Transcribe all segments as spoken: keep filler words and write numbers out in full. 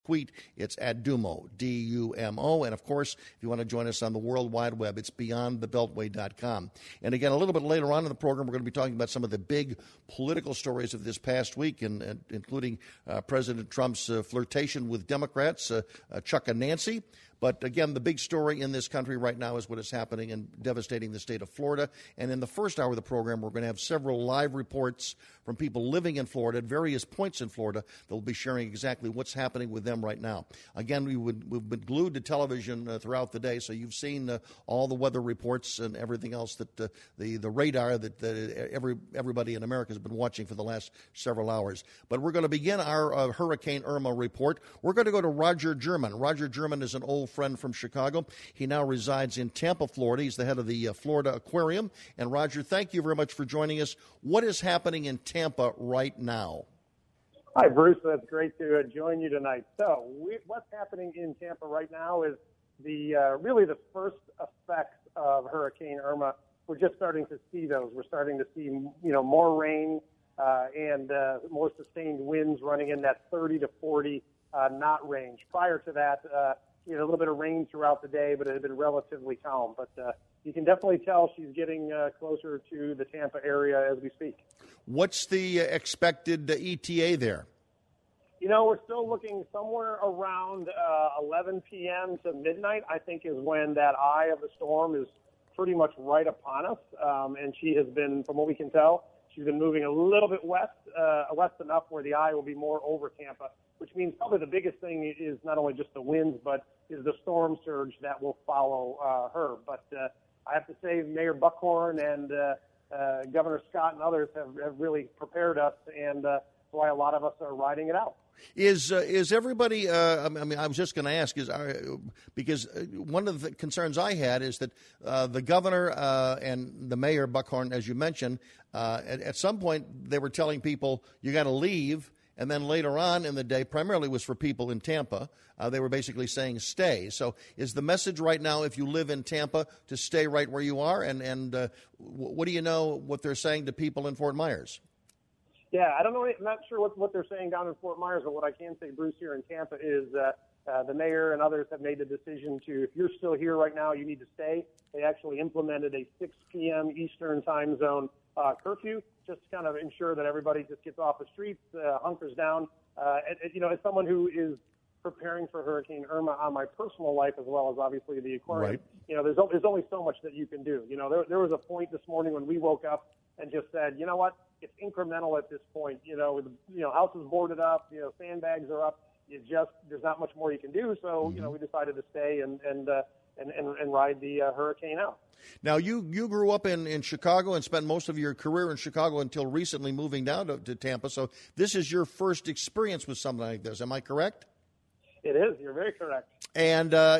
tweet, it's at Dumo, D U M O. And, of course, if you want to join us on the World Wide Web, it's beyond the beltway dot com. And, again, a little bit later on in the program, we're going to be talking about some of the big political stories of this past week, and, and including uh, President Trump's uh, flirtation with Democrats, uh, uh, Chuck and Nancy. But, again, the big story in this country right now is what is happening and devastating the state of Florida. And in the first hour of the program, we're going to have several live reports from people living in Florida at various points in Florida that will be sharing exactly what's happening with them right now. Again, we would, we've been glued to television uh, throughout the day, so you've seen uh, all the weather reports and everything else, that uh, the, the radar that, that every, everybody in America has been watching for the last several hours. But we're going to begin our uh, Hurricane Irma report. We're going to go to Roger German. Roger German is an old friend from Chicago. He now resides in Tampa, Florida. He's the head of the uh, Florida Aquarium. And Roger, thank you very much for joining us. What is happening in Tampa right now? Hi, Bruce. That's great to uh, join you tonight. So we, what's happening in Tampa right now is the uh, really the first effects of Hurricane Irma. We're just starting to see those. We're starting to see, you know, more rain uh, and uh, more sustained winds running in that thirty to forty uh, knot range. Prior to that, uh, you know, a little bit of rain throughout the day, but it had been relatively calm. But uh, you can definitely tell she's getting uh, closer to the Tampa area as we speak. What's the uh, expected uh, E T A there? You know, we're still looking somewhere around uh, eleven p.m. to midnight, I think, is when that eye of the storm is pretty much right upon us. Um, and she has been, from what we can tell, she's been moving a little bit west, uh, west enough where the eye will be more over Tampa, which means probably the biggest thing is not only just the winds, but is the storm surge that will follow uh, her. But uh, I have to say, Mayor Buckhorn and uh, uh, Governor Scott and others have, have really prepared us, and uh, that's why a lot of us are riding it out. Is uh, is everybody? Uh, I mean, I was just going to ask is uh, because one of the concerns I had is that uh, the governor uh, and the mayor Buckhorn, as you mentioned, uh, at, at some point they were telling people you got to leave, and then later on in the day, primarily was for people in Tampa, uh, they were basically saying stay. So is the message right now, if you live in Tampa, to stay right where you are? And and uh, what do you know what they're saying to people in Fort Myers? Yeah, I don't know. I'm not sure what, what they're saying down in Fort Myers, but what I can say, Bruce, here in Tampa is uh, uh, the mayor and others have made the decision to, if you're still here right now, you need to stay. They actually implemented a six p.m. Eastern time zone uh, curfew just to kind of ensure that everybody just gets off the streets, uh, hunkers down. Uh, and, and, you know, as someone who is preparing for Hurricane Irma on my personal life as well as obviously the aquarium, right. you know, there's, there's only so much that you can do. You know, there, there was a point this morning when we woke up and just said, you know what? It's incremental at this point. You know, with, you know, house is boarded up, you know, sandbags are up. You just, there's not much more you can do. So, mm-hmm. you know, we decided to stay and, and, uh, and, and, and ride the uh, hurricane out. Now, you, you grew up in, in Chicago and spent most of your career in Chicago until recently moving down to, to Tampa. So this is your first experience with something like this. Am I correct? It is. You're very correct. And uh,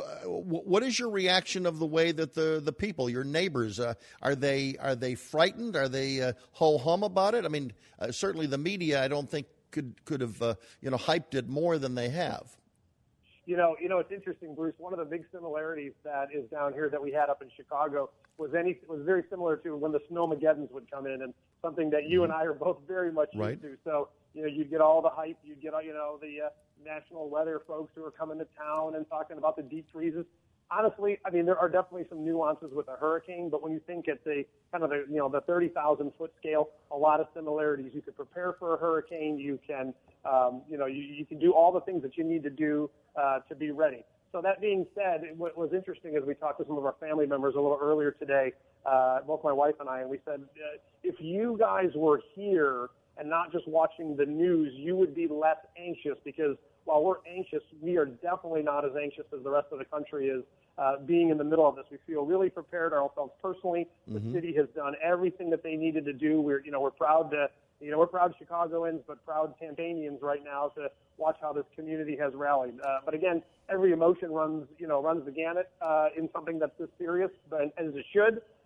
what is your reaction of the way that the, the people, your neighbors, uh, are they are they frightened? Are they uh, ho hum about it? I mean, uh, certainly the media, I don't think could could have uh, you know hyped it more than they have. You know, you know, it's interesting, Bruce. One of the big similarities that is down here that we had up in Chicago was any was very similar to when the Snowmageddons would come in, and something that you and I are both very much used right. to. So, you know, you'd get all the hype, you'd get all, you know, the uh, national weather folks who are coming to town and talking about the deep freezes. Honestly, I mean, there are definitely some nuances with a hurricane, but when you think at the kind of the, you know, the thirty thousand foot scale, a lot of similarities. You can prepare for a hurricane. You can, um, you know, you, you can do all the things that you need to do uh, to be ready. So that being said, what was interesting as we talked to some of our family members a little earlier today, uh, both my wife and I, and we said, uh, if you guys were here and not just watching the news, you would be less anxious, because while we're anxious, we are definitely not as anxious as the rest of the country is uh, being in the middle of this. We feel really prepared ourselves personally. Mm-hmm. The city has done everything that they needed to do. We're, you know, we're proud to, you know, we're proud Chicagoans, but proud Tampanians right now to watch how this community has rallied. Uh, but again, every emotion runs, you know, runs the gamut uh, in something that's this serious, but as it should.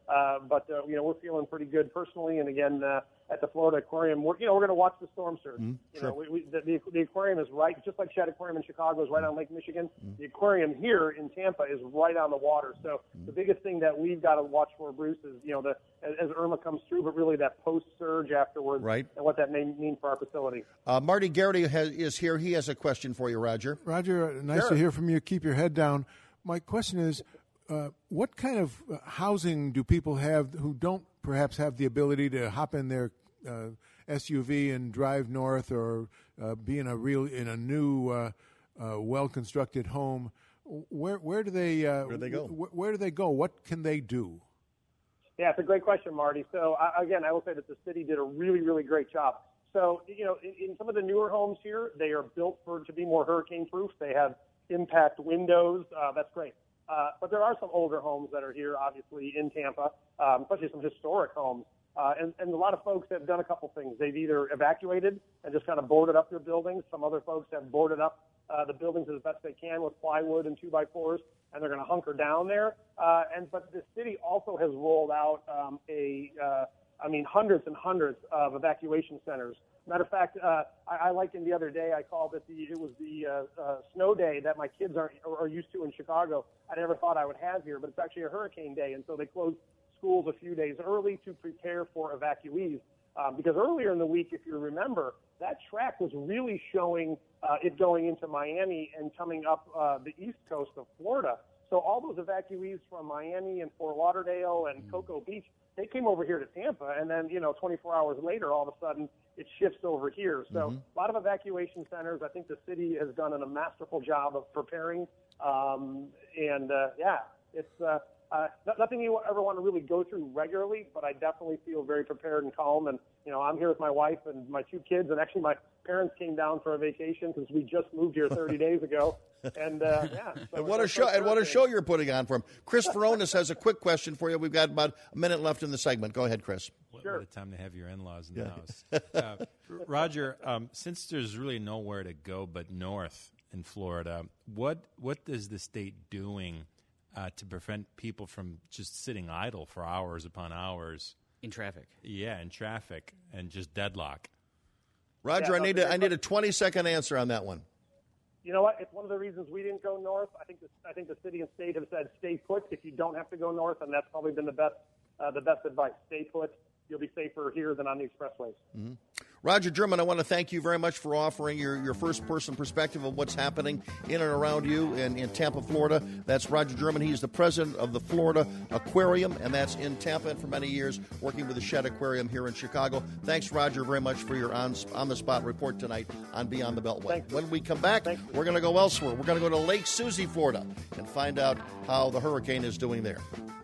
Uh, but, uh, you know, we're feeling pretty good personally. And, again, uh, at the Florida Aquarium, we're, you know, we're going to watch the storm surge. Mm, you sure. know, we, we, the, the, the aquarium is right, just like Shedd Aquarium in Chicago is right on Lake Michigan. Mm. The aquarium here in Tampa is right on the water. So mm. the biggest thing that we've got to watch for, Bruce, is, you know, the as, as Irma comes through, but really that post-surge afterwards, right, and what that may mean for our facility. Uh, Marty Garrity has, is here. He has a question for you, Roger. Roger, nice sure. to hear from you. Keep your head down. My question is, uh, what kind of uh, housing do people have who don't perhaps have the ability to hop in their uh, S U V and drive north, or uh, be in a real in a new, uh, uh, well-constructed home? Where where do they uh, where do they go? Wh- where do they go? What can they do? Yeah, it's a great question, Marty. So uh, again, I will say that the city did a really, really great job. So you know, in, in some of the newer homes here, they are built for to be more hurricane-proof. They have impact windows. Uh, that's great. Uh, but there are some older homes that are here, obviously, in Tampa, um, especially some historic homes. Uh, and, and a lot of folks have done a couple things. They've either evacuated and just kind of boarded up their buildings. Some other folks have boarded up uh, the buildings as best they can with plywood and two by fours, and they're going to hunker down there. Uh, and but the city also has rolled out um, a, uh, I mean, hundreds and hundreds of evacuation centers. Matter of fact, uh, I, I likened the other day, I called it the, it was the uh, uh, snow day that my kids are, are used to in Chicago. I never thought I would have here, but it's actually a hurricane day. And so they closed schools a few days early to prepare for evacuees. Um, because earlier in the week, if you remember, that track was really showing uh, it going into Miami and coming up uh, the east coast of Florida. So all those evacuees from Miami and Fort Lauderdale and Cocoa Beach, they came over here to Tampa, and then, you know, twenty-four hours later, all of a sudden, it shifts over here. So mm-hmm. a lot of evacuation centers. I think the city has done a masterful job of preparing. Um, and, uh, yeah, it's uh, uh, nothing you ever want to really go through regularly, but I definitely feel very prepared and calm. And, you know, I'm here with my wife and my two kids, and actually my parents came down for a vacation because we just moved here thirty days ago. And, uh, yeah. So and what a show! And what a show you're putting on for him. Chris Veronis has a quick question for you. We've got about a minute left in the segment. Go ahead, Chris. What, sure. what a time to have your in-laws in yeah. the house. Uh, Roger, um, since there's really nowhere to go but north in Florida, what what is the state doing uh, to prevent people from just sitting idle for hours upon hours in traffic? Yeah, in traffic and just deadlock. Roger, yeah, I need a, I need a twenty second answer on that one. You know what? It's one of the reasons we didn't go north. I think the, I think the city and state have said stay put if you don't have to go north, and that's probably been the best uh, the best advice. Stay put. You'll be safer here than on the expressways. Mm-hmm. Roger German, I want to thank you very much for offering your, your first-person perspective of what's happening in and around you in, in Tampa, Florida. That's Roger German. He's the president of the Florida Aquarium, and that's in Tampa, and for many years working with the Shedd Aquarium here in Chicago. Thanks, Roger, very much for your on, on-the-spot report tonight on Beyond the Beltway. When we come back, we're going to go elsewhere. We're going to go to Lake Susie, Florida, and find out how the hurricane is doing there.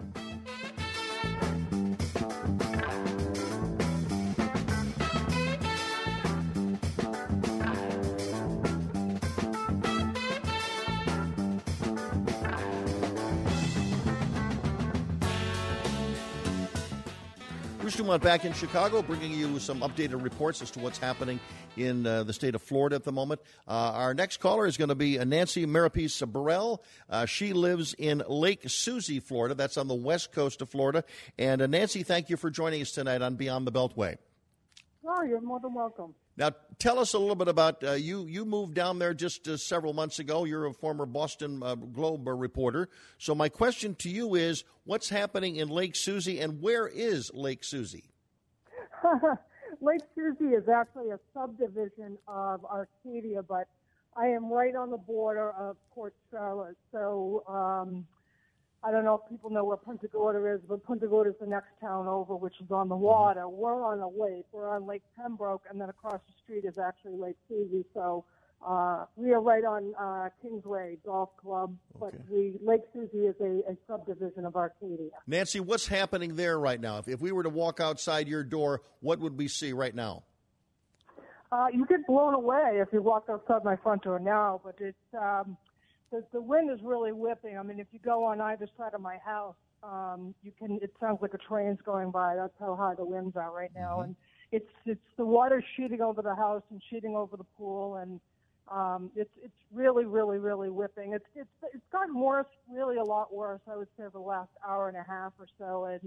Bruce Dumont back in Chicago, bringing you some updated reports as to what's happening in uh, the state of Florida at the moment. Uh, our next caller is going to be uh, Nancy Maripes Burrell. Uh, she lives in Lake Susie, Florida. That's on the west coast of Florida. And uh, Nancy, thank you for joining us tonight on Beyond the Beltway. Oh, you're more than welcome. Now, tell us a little bit about uh, you. You moved down there just uh, several months ago. You're a former Boston uh, Globe uh, reporter. So my question to you is, what's happening in Lake Susie, and where is Lake Susie? Lake Susie is actually a subdivision of Arcadia, but I am right on the border of Port Charlotte. So um, I don't know if people know where Punta Gorda is, but Punta Gorda is the next town over, which is on the water. We're on a lake. We're on Lake Pembroke, and then across the street is actually Lake Susie. So uh, we are right on uh, Kingsway Golf Club, but Okay. we Lake Susie is a, a subdivision of Arcadia. Nancy, what's happening there right now? If, if we were to walk outside your door, what would we see right now? Uh, you get blown away if you walk outside my front door now, but it's um, the, the wind is really whipping. I mean, if you go on either side of my house, um, you can. It sounds like a train's going by. That's how high the winds are right now, Mm-hmm. and it's it's the water shooting over the house and shooting over the pool, and um, it's it's really really really whipping. It's it's it's gotten worse, really a lot worse. I would say the last hour and a half or so, and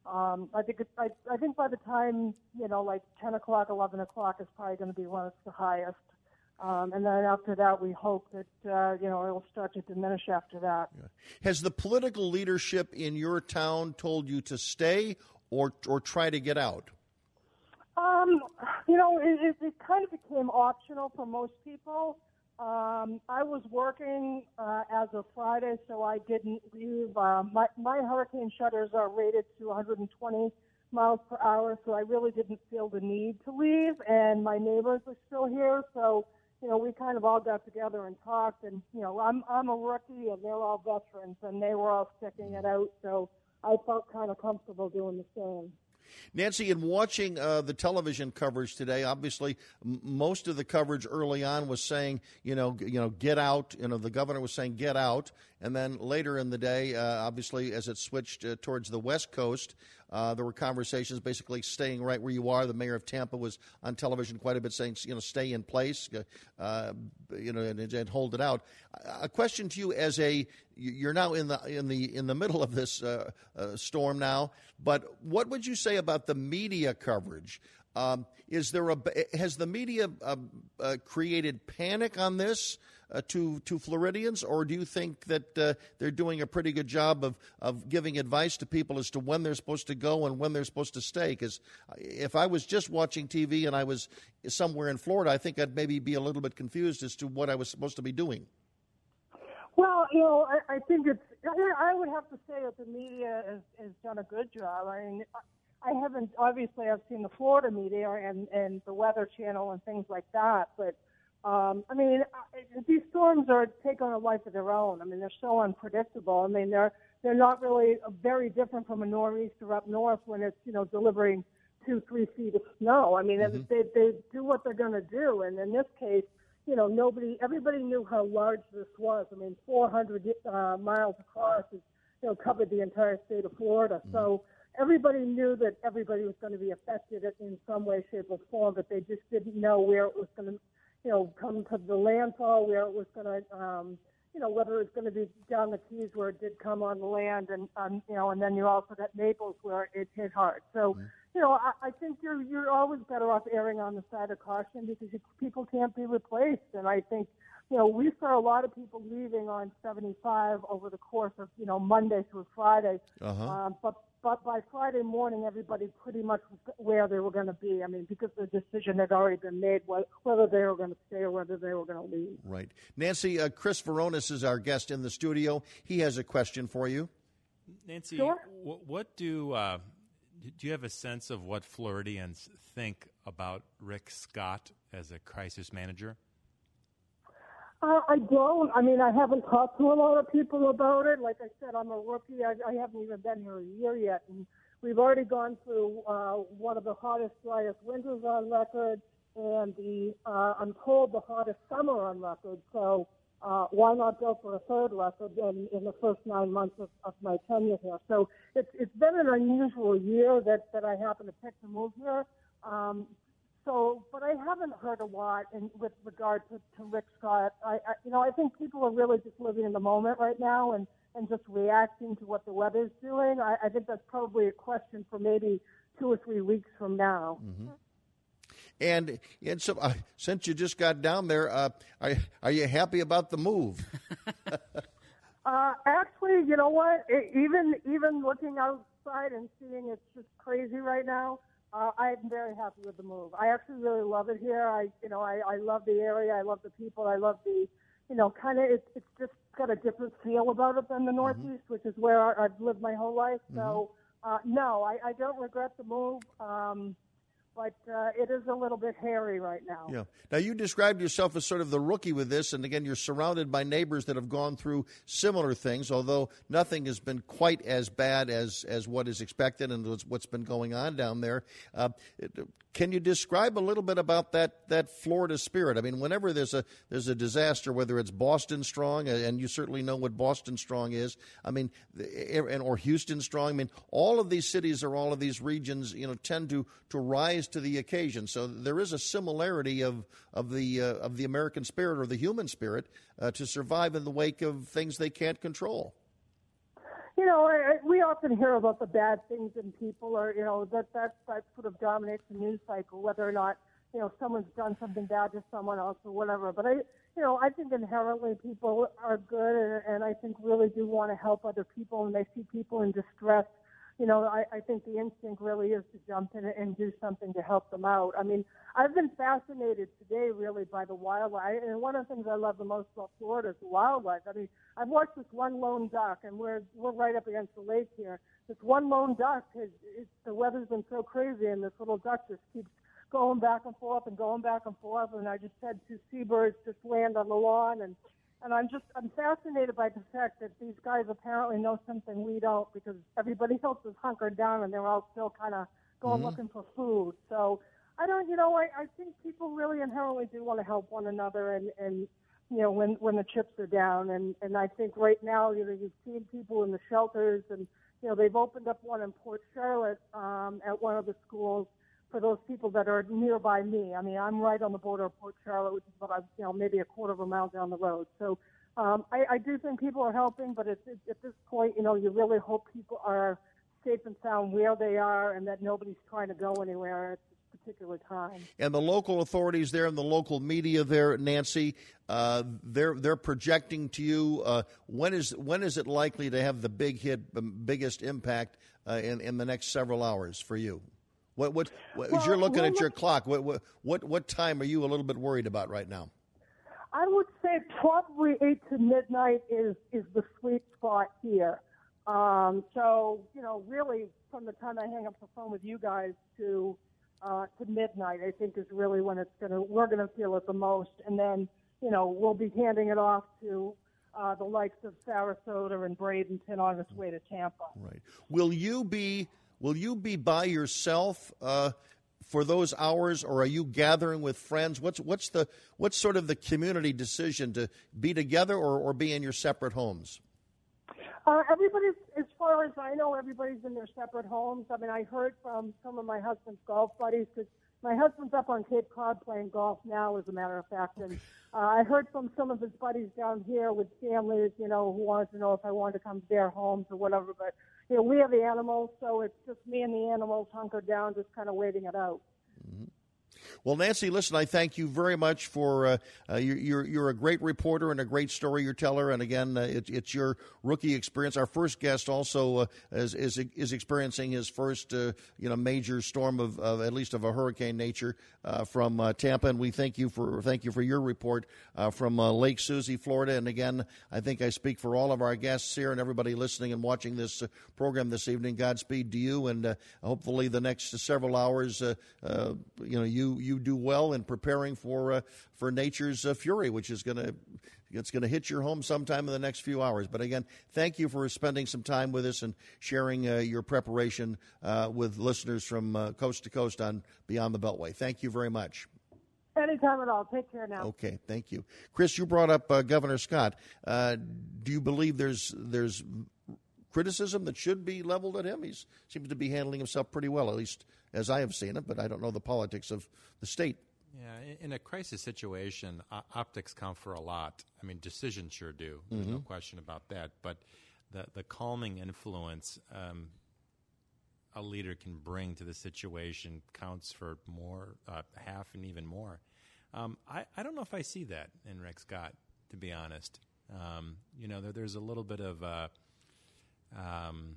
Um, I think it's, I, I think by the time, you know, like ten o'clock, eleven o'clock is probably going to be when it's the highest. Um, and then after that, we hope that, uh, you know, it will start to diminish after that. Yeah. Has the political leadership in your town told you to stay or or try to get out? Um, you know, it, it, it kind of became optional for most people. Um, I was working uh, as of Friday, so I didn't leave. Uh, my, my hurricane shutters are rated to one hundred twenty miles per hour, so I really didn't feel the need to leave. And my neighbors are still here, so you know, we kind of all got together and talked. And you know, I'm I'm a rookie, and they're all veterans, and they were all sticking it out. So I felt kind of comfortable doing the same. Nancy, in watching uh, the television coverage today, obviously m- most of the coverage early on was saying, you know, g- you know, get out. You know, the governor was saying get out, and then later in the day, uh, obviously, as it switched uh, towards the West Coast, uh, there were conversations basically staying right where you are. The mayor of Tampa was on television quite a bit saying, you know, stay in place, uh, you know, and, and hold it out. A question to you as a you're now in the in the in the middle of this uh, uh, storm now, but what would you say about the media coverage? Um, is there a has the media uh, uh, created panic on this uh, to to Floridians, or do you think that uh, they're doing a pretty good job of of giving advice to people as to when they're supposed to go and when they're supposed to stay? Because if I was just watching T V and I was somewhere in Florida, I think I'd maybe be a little bit confused as to what I was supposed to be doing. Well, you know, I, I think it's. I would have to say that the media has, has done a good job. I mean, I haven't. Obviously, I've seen the Florida media and and the Weather Channel and things like that. But um, I mean, these storms are taking on a life of their own. I mean, they're so unpredictable. I mean, they're they're not really very different from a nor'easter up north when it's you know delivering two, three feet of snow. I mean, mm-hmm. they they do what they're going to do, and in this case. You know, nobody, everybody knew how large this was. I mean, four hundred uh, miles across, is, you know, covered the entire state of Florida. Mm-hmm. So everybody knew that everybody was going to be affected in some way, shape, or form, but they just didn't know where it was going to, you know, come to the landfall, where it was going to, um, you know, whether it was going to be down the Keys where it did come on the land, and um, you know, and then you also got Naples where it hit hard. So. Mm-hmm. You know, I, I think you're you're always better off erring on the side of caution because you, people can't be replaced. And I think, you know, we saw a lot of people leaving on seventy-five over the course of, you know, Monday through Friday. Uh-huh. Um, but but by Friday morning, everybody pretty much was where they were going to be. I mean, because the decision had already been made whether they were going to stay or whether they were going to leave. Right. Nancy, uh, Chris Veronis is our guest in the studio. He has a question for you. Nancy, sure. w- what do... Uh, Do you have a sense of what Floridians think about Rick Scott as a crisis manager? Uh, I don't. I mean, I haven't talked to a lot of people about it. Like I said, I'm a rookie. I, I haven't even been here a year yet. And we've already gone through uh, one of the hottest, driest winters on record and the, uh, I'm told, the hottest summer on record. So uh, why not go for a third record in, in the first nine months of, of my tenure here? So it's it's been an unusual year that, that I happen to pick to move here. Um, so, but I haven't heard a lot in, with regard to, to Rick Scott. I, I, you know, I think people are really just living in the moment right now and, and just reacting to what the weather's doing. I, I think that's probably a question for maybe two or three weeks from now. Mm-hmm. And, and so, uh, since you just got down there, uh, are, are you happy about the move? uh, actually, you know what? It, even even looking outside and seeing it's just crazy right now, uh, I'm very happy with the move. I actually really love it here. I, you know, I, I love the area. I love the people. I love the, you know, kind of. It's it's just got a different feel about it than the Northeast, mm-hmm. which is where I've lived my whole life. Mm-hmm. So, uh, no, I, I don't regret the move. Um, But uh, it is a little bit hairy right now. Yeah. Now, you described yourself as sort of the rookie with this, and again, you're surrounded by neighbors that have gone through similar things, although nothing has been quite as bad as, as what is expected and what's been going on down there. Uh, can you describe a little bit about that, that Florida spirit? I mean, whenever there's a there's a disaster, whether it's Boston Strong, and you certainly know what Boston Strong is, I mean, or Houston Strong, I mean, all of these cities or all of these regions, you know, tend to, to rise to the occasion. So there is a similarity of of the uh, of the American spirit or the human spirit uh, to survive in the wake of things they can't control. you know, I, I, we often hear about the bad things in people, or you know, that that that sort of dominates the news cycle, whether or not you know someone's done something bad to someone else or whatever. But I, you know, I think inherently people are good, and, and I think really do want to help other people, and they see people in distress. You know, I, I think the instinct really is to jump in and do something to help them out. I mean, I've been fascinated today, really, by the wildlife. And one of the things I love the most about Florida is the wildlife. I mean, I've watched this one lone duck, and we're we're right up against the lake here. This one lone duck, has, it's, the weather's been so crazy, and this little duck just keeps going back and forth and going back and forth. And I just had two seabirds just land on the lawn, and And I'm just, I'm fascinated by the fact that these guys apparently know something we don't, because everybody else is hunkered down and they're all still kind of going Mm-hmm. looking for food. So I don't, you know, I, I think people really inherently do want to help one another, and, and you know, when, when the chips are down. And, and I think right now, you know, you've seen people in the shelters, and, you know, they've opened up one in Port Charlotte um, at one of the schools for those people that are nearby me. I mean, I'm right on the border of Port Charlotte, which is about, you know, maybe a quarter of a mile down the road. So um, I, I do think people are helping, but it's, it's, at this point, you know, you really hope people are safe and sound where they are, and that nobody's trying to go anywhere at this particular time. And the local authorities there and the local media there, Nancy, uh, they're they're projecting to you uh, when is when is it likely to have the big hit, um, biggest impact uh, in in the next several hours for you? What what, what Well, as you're looking well, at your clock? What, what what what time are you a little bit worried about right now? I would say probably eight to midnight is, is the sweet spot here. Um, so, you know, really from the time I hang up the phone with you guys to uh, to midnight, I think is really when it's gonna we're gonna feel it the most, and then you know we'll be handing it off to uh, the likes of Sarasota and Bradenton on its way to Tampa. Right. Will you be Will you be by yourself uh, for those hours, or are you gathering with friends? What's what's the what's sort of the community decision to be together or, or be in your separate homes? Uh, everybody's, as far as I know, everybody's in their separate homes. I mean, I heard from some of my husband's golf buddies, because my husband's up on Cape Cod playing golf now, as a matter of fact. And uh, I heard from some of his buddies down here with families, you know, who wanted to know if I wanted to come to their homes or whatever. But, you know, we have the animals, so it's just me and the animals hunkered down, just kind of waiting it out. Mm-hmm. Well, Nancy, listen, I thank you very much for uh, uh, you're, you're you're a great reporter and a great story teller. And again, uh, it, it's your rookie experience. Our first guest also uh, is, is is experiencing his first uh, you know major storm of, of at least of a hurricane nature uh, from uh, Tampa. And we thank you for thank you for your report uh, from uh, Lake Susie, Florida. And again, I think I speak for all of our guests here and everybody listening and watching this uh, program this evening. Godspeed to you, and uh, hopefully the next several hours, uh, uh, you know, you. You do well in preparing for uh, for nature's uh, fury, which is going to it's going to hit your home sometime in the next few hours. But again, thank you for spending some time with us and sharing uh, your preparation uh, with listeners from uh, coast to coast on Beyond the Beltway. Thank you very much. Anytime at all. Take care now. Okay, thank you, Chris. You brought up uh, Governor Scott. Uh, do you believe there's there's criticism that should be leveled at him? He seems to be handling himself pretty well, at least as I have seen it, but I don't know the politics of the state. Yeah, in a crisis situation, uh, optics count for a lot. I mean, decisions sure do. There's Mm-hmm. no question about that. But the, the calming influence um, a leader can bring to the situation counts for more, uh, half and even more. Um, I, I don't know if I see that in Rick Scott, to be honest. Um, you know, there, there's a little bit of uh, um,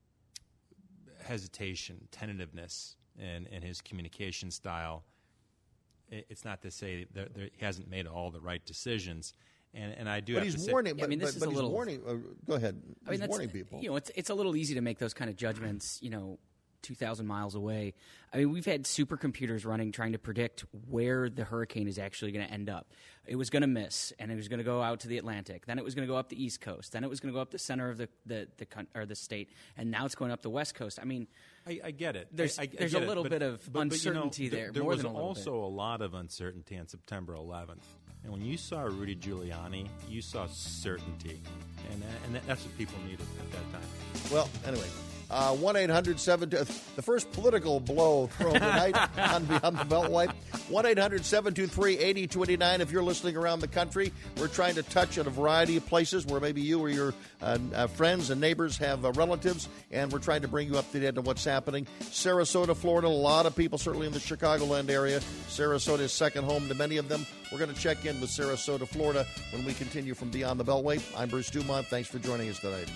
hesitation, tentativeness in, in his communication style. It, it's not to say that there, he hasn't made all the right decisions. And, and I do But have he's to warning. say, But, I mean, this but, is but a he's little- warning. Uh, go ahead. I mean, He's that's, warning people. You know, it's it's a little easy to make those kind of judgments, you know, two thousand miles away. I mean, we've had supercomputers running trying to predict where the hurricane is actually going to end up. It was going to miss, and it was going to go out to the Atlantic. Then it was going to go up the East Coast. Then it was going to go up the center of the the, the con- or the state, and now it's going up the West Coast. I mean, I, I get it. There's- I, I there's get a it, little but- bit of but- but, you know, uncertainty there, There more was than a little also bit. a lot of uncertainty on September eleventh, and when you saw Rudy Giuliani, you saw certainty, and and that's what people needed at that time. Well, anyway, uh, one eight hundred seven. The first political blow thrown tonight on Beyond the Beltway. one eight hundred seven two three eight zero two nine. If you're listening around the country, we're trying to touch at a variety of places where maybe you or your uh, uh, friends and neighbors have uh, relatives, and we're trying to bring you up to date on what's happening. Sarasota, Florida, a lot of people, certainly in the Chicagoland area. Sarasota is second home to many of them. We're going to check in with Sarasota, Florida when we continue from Beyond the Beltway. I'm Bruce Dumont. Thanks for joining us tonight.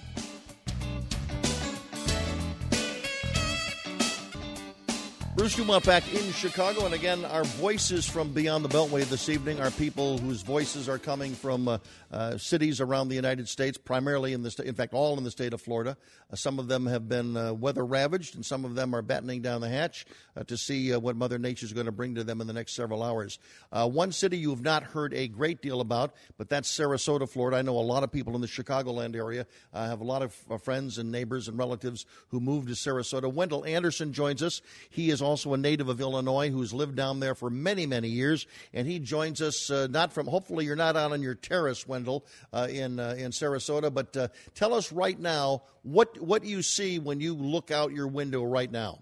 Bruce Dumont back in Chicago, and again, our voices from Beyond the Beltway this evening are people whose voices are coming from uh, uh, cities around the United States, primarily in the sta- in fact, all in the state of Florida. Uh, some of them have been uh, weather ravaged, and some of them are battening down the hatch uh, to see uh, what Mother Nature is going to bring to them in the next several hours. Uh, one city you have not heard a great deal about, but that's Sarasota, Florida. I know a lot of people in the Chicagoland area. I uh, have a lot of uh, friends and neighbors and relatives who moved to Sarasota. Wendell Anderson joins us. He is also a native of Illinois who's lived down there for many, many years, and he joins us uh, not from, hopefully you're not out on your terrace, Wendell, uh, in uh, in Sarasota, but uh, tell us right now what what you see when you look out your window right now.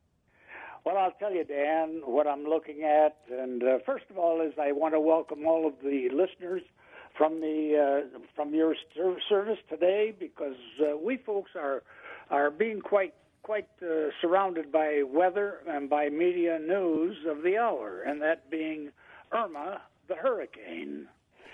Well, I'll tell you, Dan, what I'm looking at, and uh, first of all is I want to welcome all of the listeners from the uh, from your service today, because uh, we folks are are being quite quite uh, surrounded by weather and by media news of the hour, and that being Irma, the hurricane.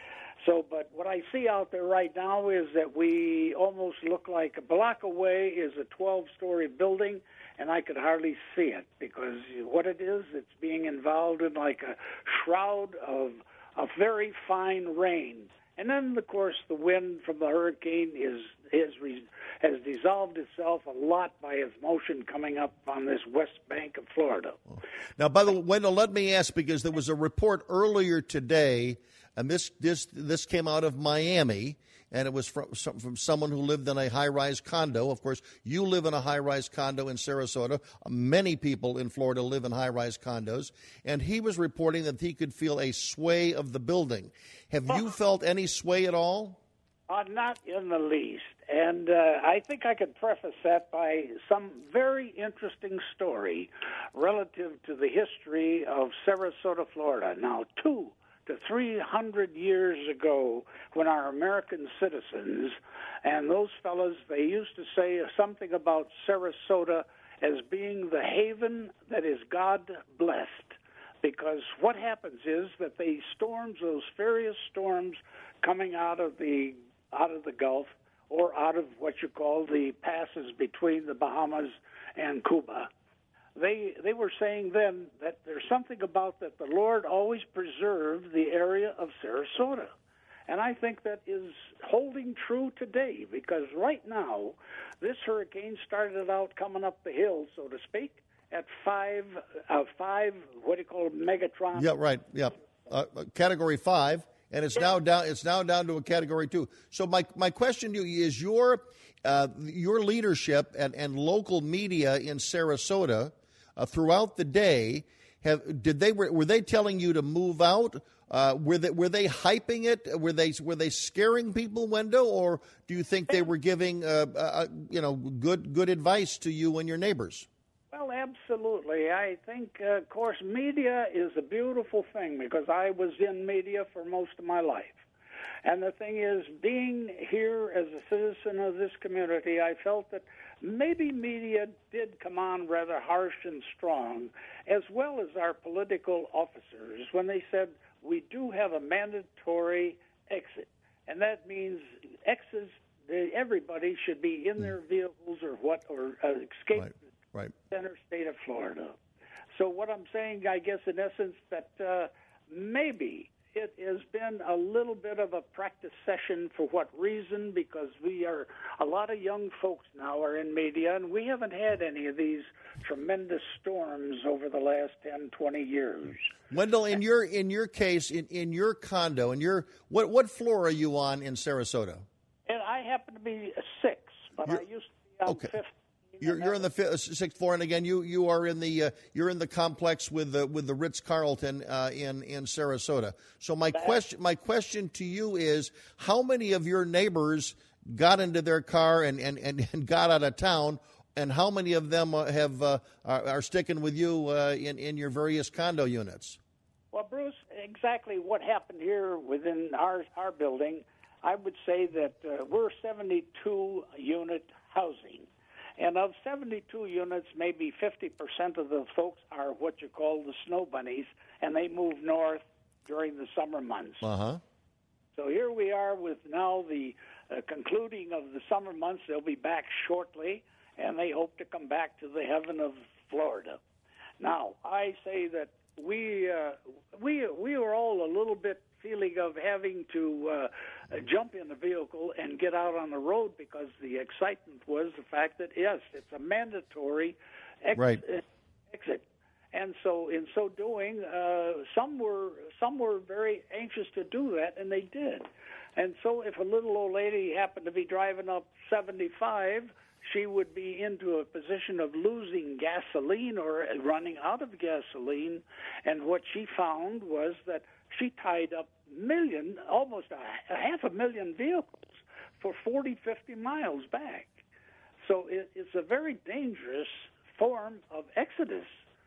So, but what I see out there right now is that we almost look like a block away is a twelve-story building, and I could hardly see it, because what it is, it's being involved in like a shroud of a very fine rain. And then, of course, the wind from the hurricane is, is has dissolved itself a lot by its motion coming up on this west bank of Florida. Now, by the way, Wendell, let me ask, because there was a report earlier today, and this this this came out of Miami, and it was from, from someone who lived in a high-rise condo. Of course, you live in a high-rise condo in Sarasota. Many people in Florida live in high-rise condos. And he was reporting that he could feel a sway of the building. Have you felt any sway at all? Uh, not in the least. And uh, I think I could preface that by some very interesting story relative to the history of Sarasota, Florida. Now, two to three hundred years ago, when our American citizens and those fellas, they used to say something about Sarasota as being the haven that is God-blessed. Because what happens is that the storms, those various storms coming out of the out of the Gulf or out of what you call the passes between the Bahamas and Cuba, they they were saying then that there's something about that the Lord always preserved the area of Sarasota. And I think that is holding true today, because right now this hurricane started out coming up the hill, so to speak, at five, uh, five, what do you call it, megatron? Yeah, right. Yeah, uh, category five, and it's yeah. now down. It's now down to a category two. So my my question to you is: your uh, your leadership and, and local media in Sarasota uh, throughout the day have did they were, were they telling you to move out? Uh, were they were they hyping it? Were they were they scaring people, Wendell, or do you think they were giving uh, uh, you know good good advice to you and your neighbors? Well, absolutely. I think, uh, of course, media is a beautiful thing, because I was in media for most of my life. And the thing is, being here as a citizen of this community, I felt that maybe media did come on rather harsh and strong, as well as our political officers, when they said we do have a mandatory exit. And that means exits, everybody should be in their vehicles or what, or uh, escape. Right. Right. Center state of Florida. So what I'm saying, I guess, in essence, that uh, maybe it has been a little bit of a practice session. For what reason? Because we are, a lot of young folks now are in media, and we haven't had any of these tremendous storms over the last ten, twenty years. Wendell, in your in your case, in, in your condo, in your what what floor are you on in Sarasota? And I happen to be a six, but You're, I used to be on okay. fifth. You're, you're in the fifth, sixth floor, and again, you, you are in the uh, you're in the complex with the with the Ritz Carlton uh, in in Sarasota. So my question my question to you is: how many of your neighbors got into their car and, and, and, and got out of town, And how many of them uh, have uh, are, are sticking with you uh, in in your various condo units? Well, Bruce, exactly what happened here within our our building, I would say that uh, we're seventy-two unit housing. And of seventy-two units, maybe fifty percent of the folks are what you call the snow bunnies, and they move north during the summer months. Uh-huh. So here we are with now the uh, concluding of the summer months. They'll be back shortly, and they hope to come back to the heaven of Florida. Now, I say that we uh, we we are all a little bit feeling of having to uh, jump in the vehicle and get out on the road because the excitement was the fact that, yes, it's a mandatory ex- right. exit. And so in so doing, uh, some were some were very anxious to do that, and they did. And so if a little old lady happened to be driving up seventy-five, she would be into a position of losing gasoline or running out of gasoline. And what she found was that she tied up million, almost a, a half a million vehicles for forty, fifty miles back. So it, it's a very dangerous form of exodus,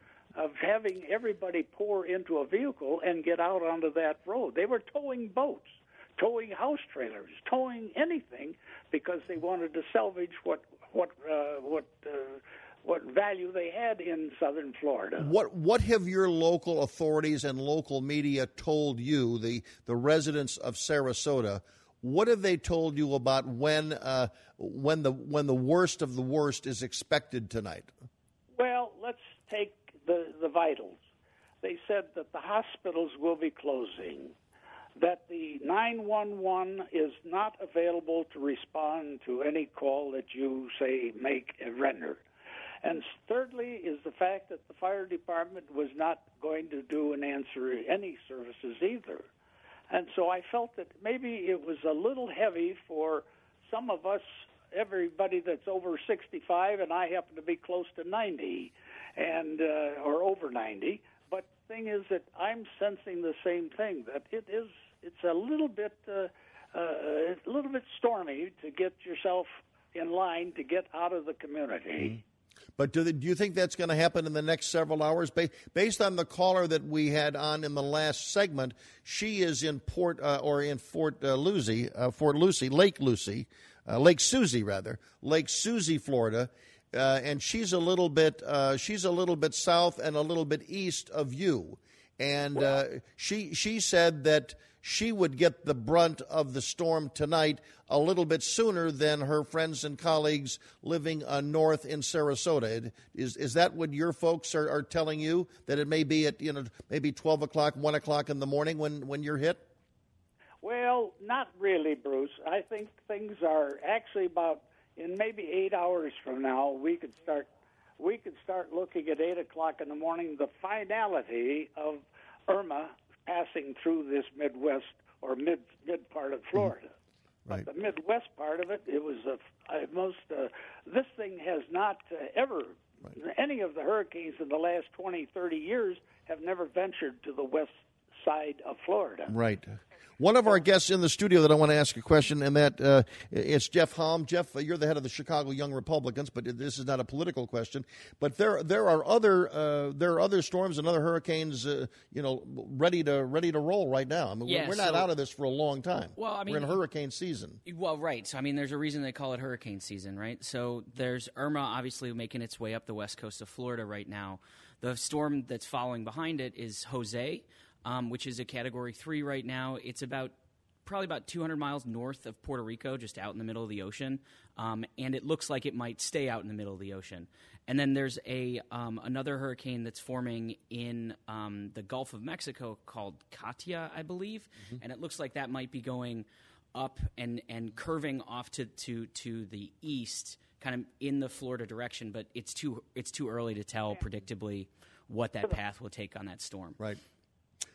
of having everybody pour into a vehicle and get out onto that road. They were towing boats, towing house trailers, towing anything because they wanted to salvage what what uh, what uh, what value they had in southern Florida. What what have your local authorities and local media told you, the the residents of Sarasota? What have they told you about when uh, when the when the worst of the worst is expected tonight? Well, let's take the the vitals. They said that the hospitals will be closing, that the nine one one is not available to respond to any call that you, say, make a render. And thirdly is the fact that the fire department was not going to do and answer any services either. And so I felt that maybe it was a little heavy for some of us, everybody that's over sixty-five, and I happen to be close to ninety, and uh, or over ninety. But the thing is that I'm sensing the same thing, that it is it's a little bit uh, uh, a little bit stormy to get yourself in line to get out of the community. Mm-hmm. But do, the, do you think that's going to happen in the next several hours? Ba- based on the caller that we had on in the last segment, she is in Port uh, or in Fort uh, Lucy, uh, Fort Lucy, Lake Lucy, uh, Lake Susie rather, Lake Susie, Florida, uh, and she's a little bit uh, she's a little bit south and a little bit east of you, and uh, she she said that she would get the brunt of the storm tonight a little bit sooner than her friends and colleagues living uh, north in Sarasota. Is is that what your folks are, are telling you, that it may be at, you know, maybe twelve o'clock, one o'clock in the morning when, when you're hit? Well, not really, Bruce. I think things are actually about, in maybe eight hours from now, we could start we could start looking at eight o'clock in the morning, the finality of Irma passing through this Midwest or mid mid part of Florida. Mm-hmm. Right. But the Midwest part of it, it was a, a most. Uh, this thing has not uh, ever. Right. Any of the hurricanes in the last twenty, thirty years have never ventured to the west side of Florida. Right. One of our guests in the studio that I want to ask a question, and that uh, it's Jeff Halm. Jeff, you're the head of the Chicago Young Republicans, but this is not a political question. But there, there are other, uh, there are other storms and other hurricanes, uh, you know, ready to ready to roll right now. I mean, yeah, we're not so, out of this for a long time. Well, I mean, we're in hurricane season. Well, right. So, I mean, there's a reason they call it hurricane season, right? So, there's Irma, obviously making its way up the west coast of Florida right now. The storm that's following behind it is Jose, um, which is a Category three right now. It's about probably about two hundred miles north of Puerto Rico, just out in the middle of the ocean, um, and it looks like it might stay out in the middle of the ocean. And then there's a um, another hurricane that's forming in um, the Gulf of Mexico called Katia, I believe, mm-hmm. and it looks like that might be going up and, and curving off to, to, to the east, kind of in the Florida direction, but it's too it's too early to tell predictably what that path will take on that storm. Right.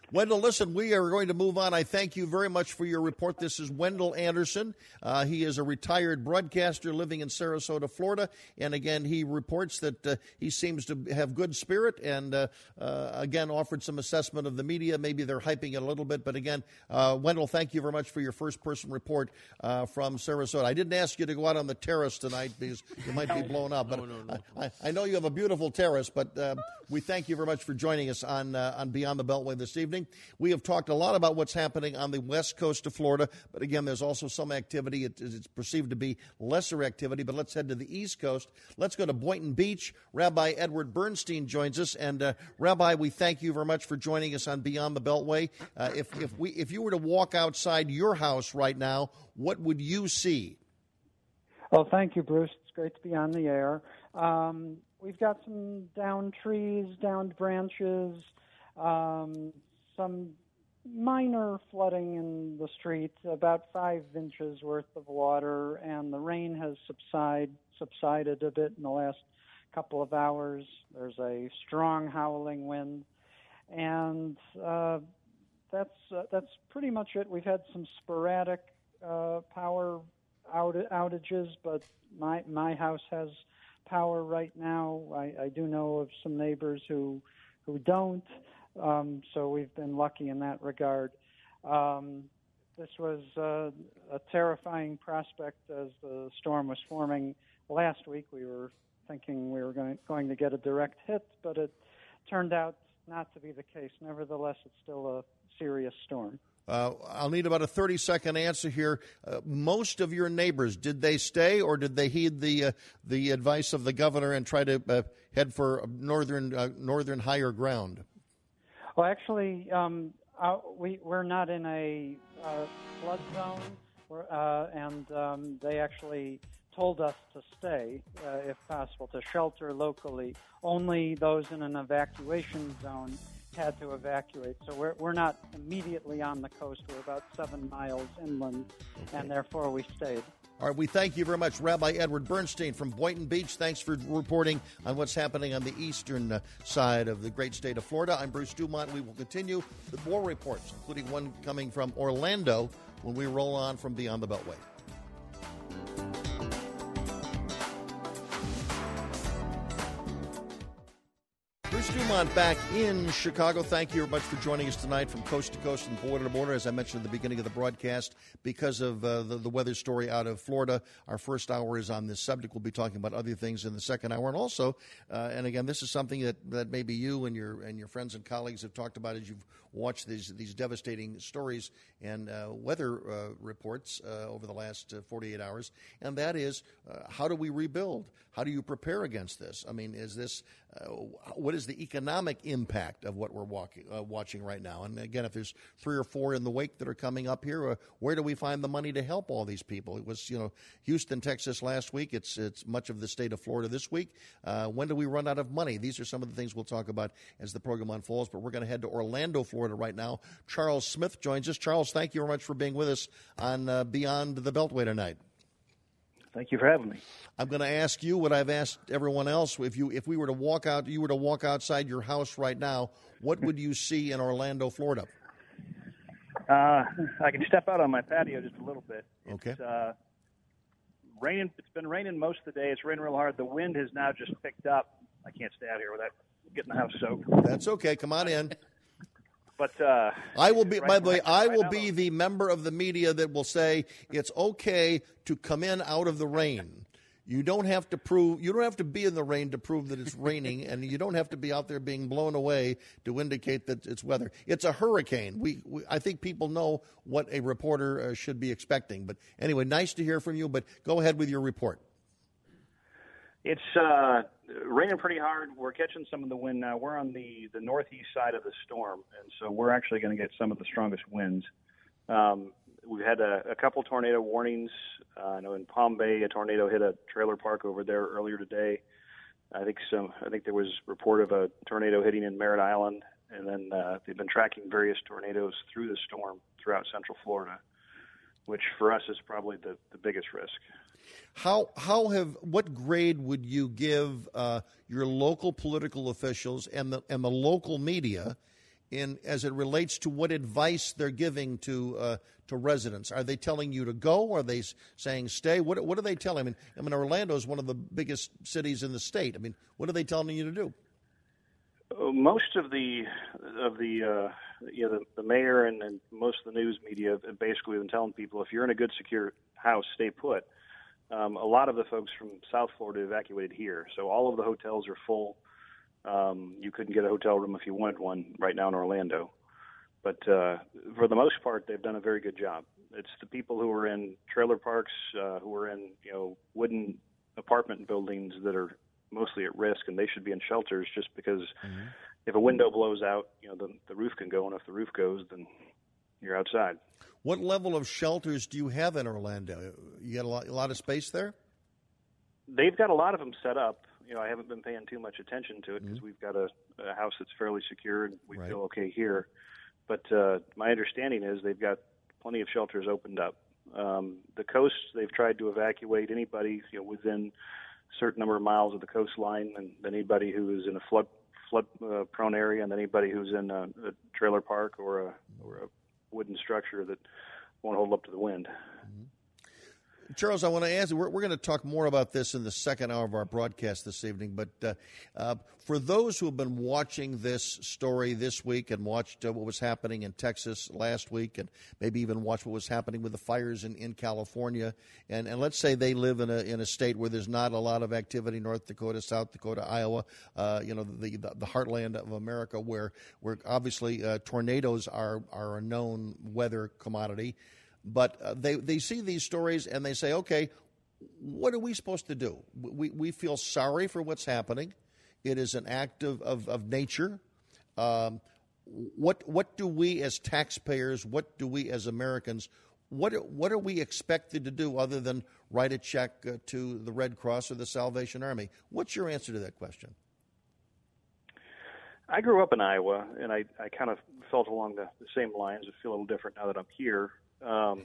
Wendell, listen, we are going to move on. I thank you very much for your report. This is Wendell Anderson. Uh, he is a retired broadcaster living in Sarasota, Florida. And again, he reports that uh, he seems to have good spirit and, uh, uh, again, offered some assessment of the media. Maybe they're hyping it a little bit. But again, uh, Wendell, thank you very much for your first-person report uh, from Sarasota. I didn't ask you to go out on the terrace tonight because you might be blown up. But no, no, no. I, I know you have a beautiful terrace, but uh, we thank you very much for joining us on, uh, on Beyond the Beltway this evening. We have talked a lot about what's happening on the west coast of Florida, but again, there's also some activity. It, it's perceived to be lesser activity, but let's head to the east coast. Let's go to Boynton Beach. Rabbi Edward Bernstein joins us, and uh, Rabbi, we thank you very much for joining us on Beyond the Beltway. Uh, if, if, we, if you were to walk outside your house right now, what would you see? Well, thank you, Bruce. It's great to be on the air. Um, we've got some downed trees, downed branches, um, some minor flooding in the street, about five inches worth of water, and the rain has subside, subsided a bit in the last couple of hours. There's a strong howling wind, and uh, that's uh, that's pretty much it. We've had some sporadic uh, power out- outages, but my my house has power right now. I, I do know of some neighbors who who don't. Um, so we've been lucky in that regard. Um, this was uh, a terrifying prospect as the storm was forming last week. We were thinking we were going, going to get a direct hit, but it turned out not to be the case. Nevertheless, it's still a serious storm. Uh, I'll need about a thirty-second answer here. Uh, most of your neighbors, did they stay or did they heed the uh, the advice of the governor and try to uh, head for northern uh, northern higher ground? Well, actually, um, uh, we, we're not in a uh, flood zone, we're, uh, and um, they actually told us to stay, uh, if possible, to shelter locally. Only those in an evacuation zone had to evacuate. So we're, we're not immediately on the coast. We're about seven miles inland, okay. And therefore we stayed. All right, we thank you very much, Rabbi Edward Bernstein from Boynton Beach. Thanks for reporting on what's happening on the eastern uh, side of the great state of Florida. I'm Bruce Dumont. We will continue the more reports, including one coming from Orlando when we roll on from Beyond the Beltway. Bruce Dumont back in Chicago. Thank you very much for joining us tonight from coast to coast and border to border. As I mentioned at the beginning of the broadcast, because of uh, the, the weather story out of Florida, our first hour is on this subject. We'll be talking about other things in the second hour. And also, uh, and again, this is something that, that maybe you and your and your friends and colleagues have talked about as you've watched these these devastating stories and uh, weather uh, reports uh, over the last uh, forty-eight hours. And that is, uh, how do we rebuild? How do you prepare against this? I mean, is this uh, what is the economic impact of what we're walking, uh, watching right now? And again, if there's three or four in the wake that are coming up here, uh, where do we find the money to help all these people? It was, you know, Houston, Texas last week. It's it's much of the state of Florida this week. Uh, when do we run out of money? These are some of the things we'll talk about as the program unfolds. But we're going to head to Orlando, Florida right now. Charles Smith joins us. Charles, thank you very much for being with us on uh, Beyond the Beltway tonight. Thank you for having me. I'm going to ask you what I've asked everyone else. If you, if we were to walk out, you were to walk outside your house right now, what would you see in Orlando, Florida? Uh, I can step out on my patio just a little bit. Okay. It's, uh, raining. It's been raining most of the day. It's raining real hard. The wind has now just picked up. I can't stay out here without getting the house soaked. That's okay. Come on in. But uh, I will be. Right, by the way, right, I right will now, be the member of the media that will say it's okay to come in out of the rain. You don't have to prove. You don't have to be in the rain to prove that it's raining, and you don't have to be out there being blown away to indicate that it's weather. It's a hurricane. We, we I think people know what a reporter uh, should be expecting. But anyway, nice to hear from you. But go ahead with your report. It's uh, raining pretty hard. We're catching some of the wind now. We're on the, the northeast side of the storm, and so we're actually going to get some of the strongest winds. Um, we've had a, a couple tornado warnings. Uh, I know in Palm Bay, a tornado hit a trailer park over there earlier today. I think some. I think there was report of a tornado hitting in Merritt Island, and then uh, they've been tracking various tornadoes through the storm throughout Central Florida, which for us is probably the, the biggest risk. How how have what grade would you give uh, your local political officials and the and the local media in as it relates to what advice they're giving to uh, to residents? Are they telling you to go? Are they saying stay? What what are they telling? I mean, I mean, Orlando is one of the biggest cities in the state. I mean, what are they telling you to do? Most of the of the uh, you know the, the mayor and, and most of the news media have basically been telling people, if you're in a good secure house, stay put. Um, a lot of the folks from South Florida evacuated here, so all of the hotels are full. Um, you couldn't get a hotel room if you wanted one right now in Orlando. But uh, for the most part, they've done a very good job. It's the people who are in trailer parks, uh, who are in you know wooden apartment buildings that are mostly at risk, and they should be in shelters just because mm-hmm. if a window blows out, you know the, the roof can go, and if the roof goes, then you're outside. What level of shelters do you have in Orlando? You got a lot, a lot of space there? They've got a lot of them set up. You know, I haven't been paying too much attention to it because mm-hmm. we've got a, a house that's fairly secure, and we right. feel okay here. But uh, my understanding is they've got plenty of shelters opened up. Um, the coast, they've tried to evacuate anybody you know within certain number of miles of the coastline, and anybody who is in a flood flood uh, prone area, and anybody who's in a, a trailer park or a or a wooden structure that won't hold up to the wind. Mm-hmm. Charles, I want to ask you, we're, we're going to talk more about this in the second hour of our broadcast this evening, but uh, uh, for those who have been watching this story this week and watched uh, what was happening in Texas last week, and maybe even watched what was happening with the fires in, in California, and, and let's say they live in a in a state where there's not a lot of activity, North Dakota, South Dakota, Iowa, uh, you know, the, the the heartland of America, where where obviously uh, tornadoes are, are a known weather commodity. But uh, they, they see these stories and they say, okay, what are we supposed to do? We, we feel sorry for what's happening. It is an act of, of, of nature. Um, what what do we as taxpayers, what do we as Americans, what, what are we expected to do other than write a check uh, to the Red Cross or the Salvation Army? What's your answer to that question? I grew up in Iowa, and I, I kind of felt along the, the same lines. I feel a little different now that I'm here. Um,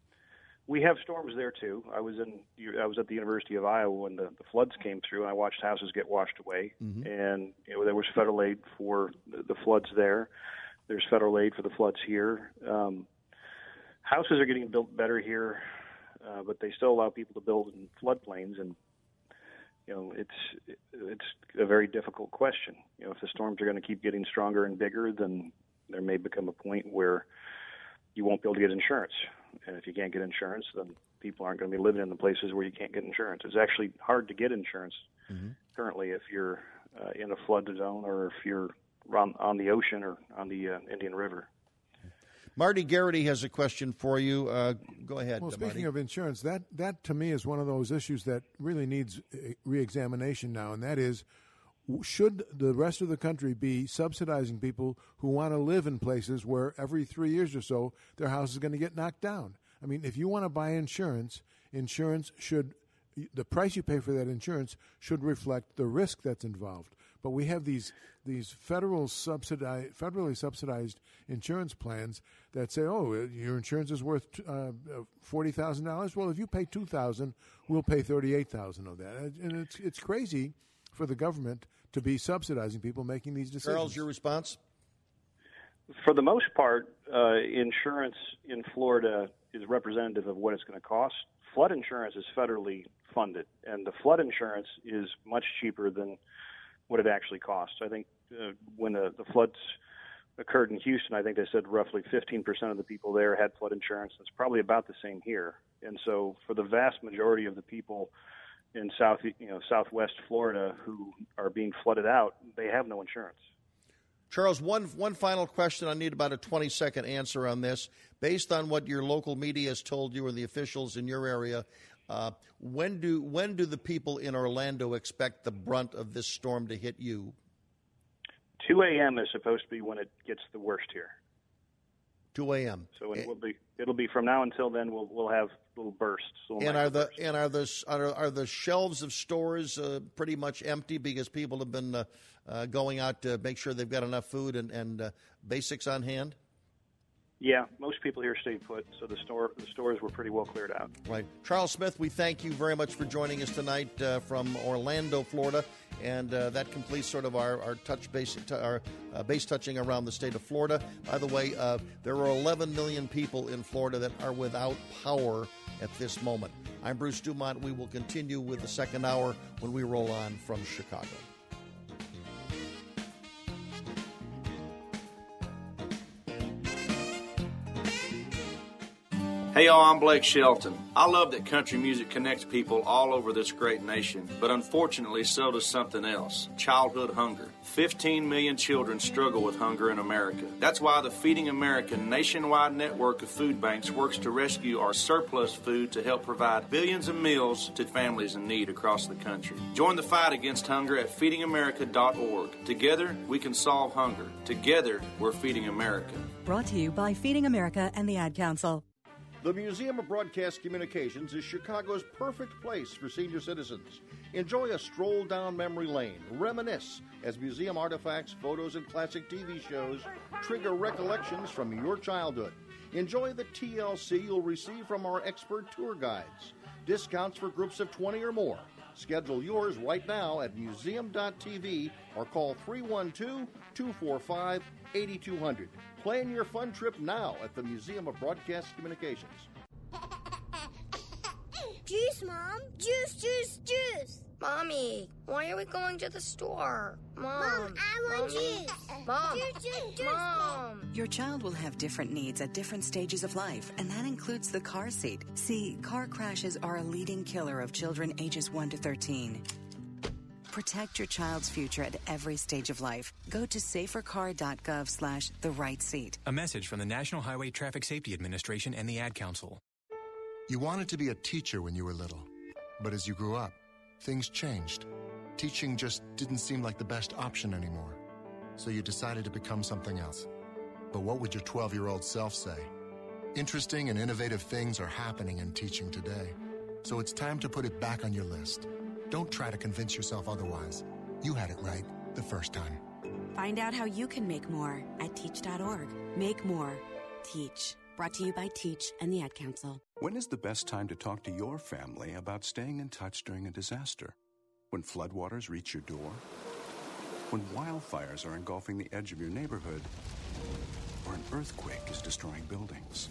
we have storms there too. I was in I was at the University of Iowa when the, the floods came through, and I watched houses get washed away. Mm-hmm. And you know, there was federal aid for the, the floods there. There's federal aid for the floods here. Um, houses are getting built better here, uh, but they still allow people to build in floodplains, and you know it's it's a very difficult question. You know, if the storms are going to keep getting stronger and bigger, then there may become a point where you won't be able to get insurance. And if you can't get insurance, then people aren't going to be living in the places where you can't get insurance. It's actually hard to get insurance mm-hmm. currently if you're uh, in a flood zone or if you're on, on the ocean or on the uh, Indian River. Marty Garrity has a question for you. Uh, go ahead, Well, speaking Marty. of insurance, that, that to me is one of those issues that really needs reexamination now, and that is, should the rest of the country be subsidizing people who want to live in places where every three years or so their house is going to get knocked down? I mean, if you want to buy insurance, insurance should, the price you pay for that insurance should reflect the risk that's involved. But we have these these federal subsidized, federally subsidized insurance plans that say, oh, your insurance is worth uh, forty thousand dollars. Well, if you pay two thousand dollars, we'll pay thirty-eight thousand dollars of that. And it's it's crazy for the government to be subsidizing people making these decisions. Charles, your response? For the most part, uh, insurance in Florida is representative of what it's going to cost. Flood insurance is federally funded, and the flood insurance is much cheaper than what it actually costs. I think uh, when the, the floods occurred in Houston, I think they said roughly fifteen percent of the people there had flood insurance. It's probably about the same here. And so for the vast majority of the people in south, you know, southwest Florida who are being flooded out, they have no insurance. Charles, one one final question. I need about a twenty-second answer on this. Based on what your local media has told you or the officials in your area, uh, when do when do the people in Orlando expect the brunt of this storm to hit you? two a.m. is supposed to be when it gets the worst here. two a.m. So it will be it'll be from now until then. We'll we'll have little bursts. Little and are the bursts. and are the are, are the shelves of stores uh, pretty much empty because people have been uh, uh, going out to make sure they've got enough food and and uh, basics on hand? Yeah, most people here stayed put, so the store the stores were pretty well cleared out. Right. Charles Smith, we thank you very much for joining us tonight uh, from Orlando, Florida, And uh, that completes sort of our, our touch base, our uh, base touching around the state of Florida. By the way, uh, there are eleven million people in Florida that are without power at this moment. I'm Bruce Dumont. We will continue with the second hour when we roll on from Chicago. Hey y'all, I'm Blake Shelton. I love that country music connects people all over this great nation, but unfortunately so does something else, childhood hunger. fifteen million children struggle with hunger in America. That's why the Feeding America nationwide network of food banks works to rescue our surplus food to help provide billions of meals to families in need across the country. Join the fight against hunger at feeding america dot org. Together, we can solve hunger. Together, we're Feeding America. Brought to you by Feeding America and the Ad Council. The Museum of Broadcast Communications is Chicago's perfect place for senior citizens. Enjoy a stroll down memory lane, reminisce as museum artifacts, photos, and classic T V shows trigger recollections from your childhood. Enjoy the T L C you'll receive from our expert tour guides. Discounts for groups of twenty or more. Schedule yours right now at museum dot t v or call three one two, two four five, eight two zero zero. Plan your fun trip now at the Museum of Broadcast Communications. Juice, Mom. Juice, juice, juice. Mommy, why are we going to the store? Mom, Mom I want Mommy. Juice. Mom, juice, juice, juice. Mom. Your child will have different needs at different stages of life, and that includes the car seat. See, car crashes are a leading killer of children ages one to thirteen. Protect your child's future at every stage of life. Go to safercar.gov slash the right seat. A message from the National Highway Traffic Safety Administration and the Ad Council. You wanted to be a teacher when you were little, but as you grew up, things changed. Teaching just didn't seem like the best option anymore, so you decided to become something else. But what would your twelve-year-old self say? Interesting and innovative things are happening in teaching today, so it's time to put it back on your list. Don't try to convince yourself otherwise. You had it right the first time. Find out how you can make more at teach dot org. Make more. Teach. Brought to you by Teach and the Ad Council. When is the best time to talk to your family about staying in touch during a disaster? When floodwaters reach your door? When wildfires are engulfing the edge of your neighborhood? Or an earthquake is destroying buildings?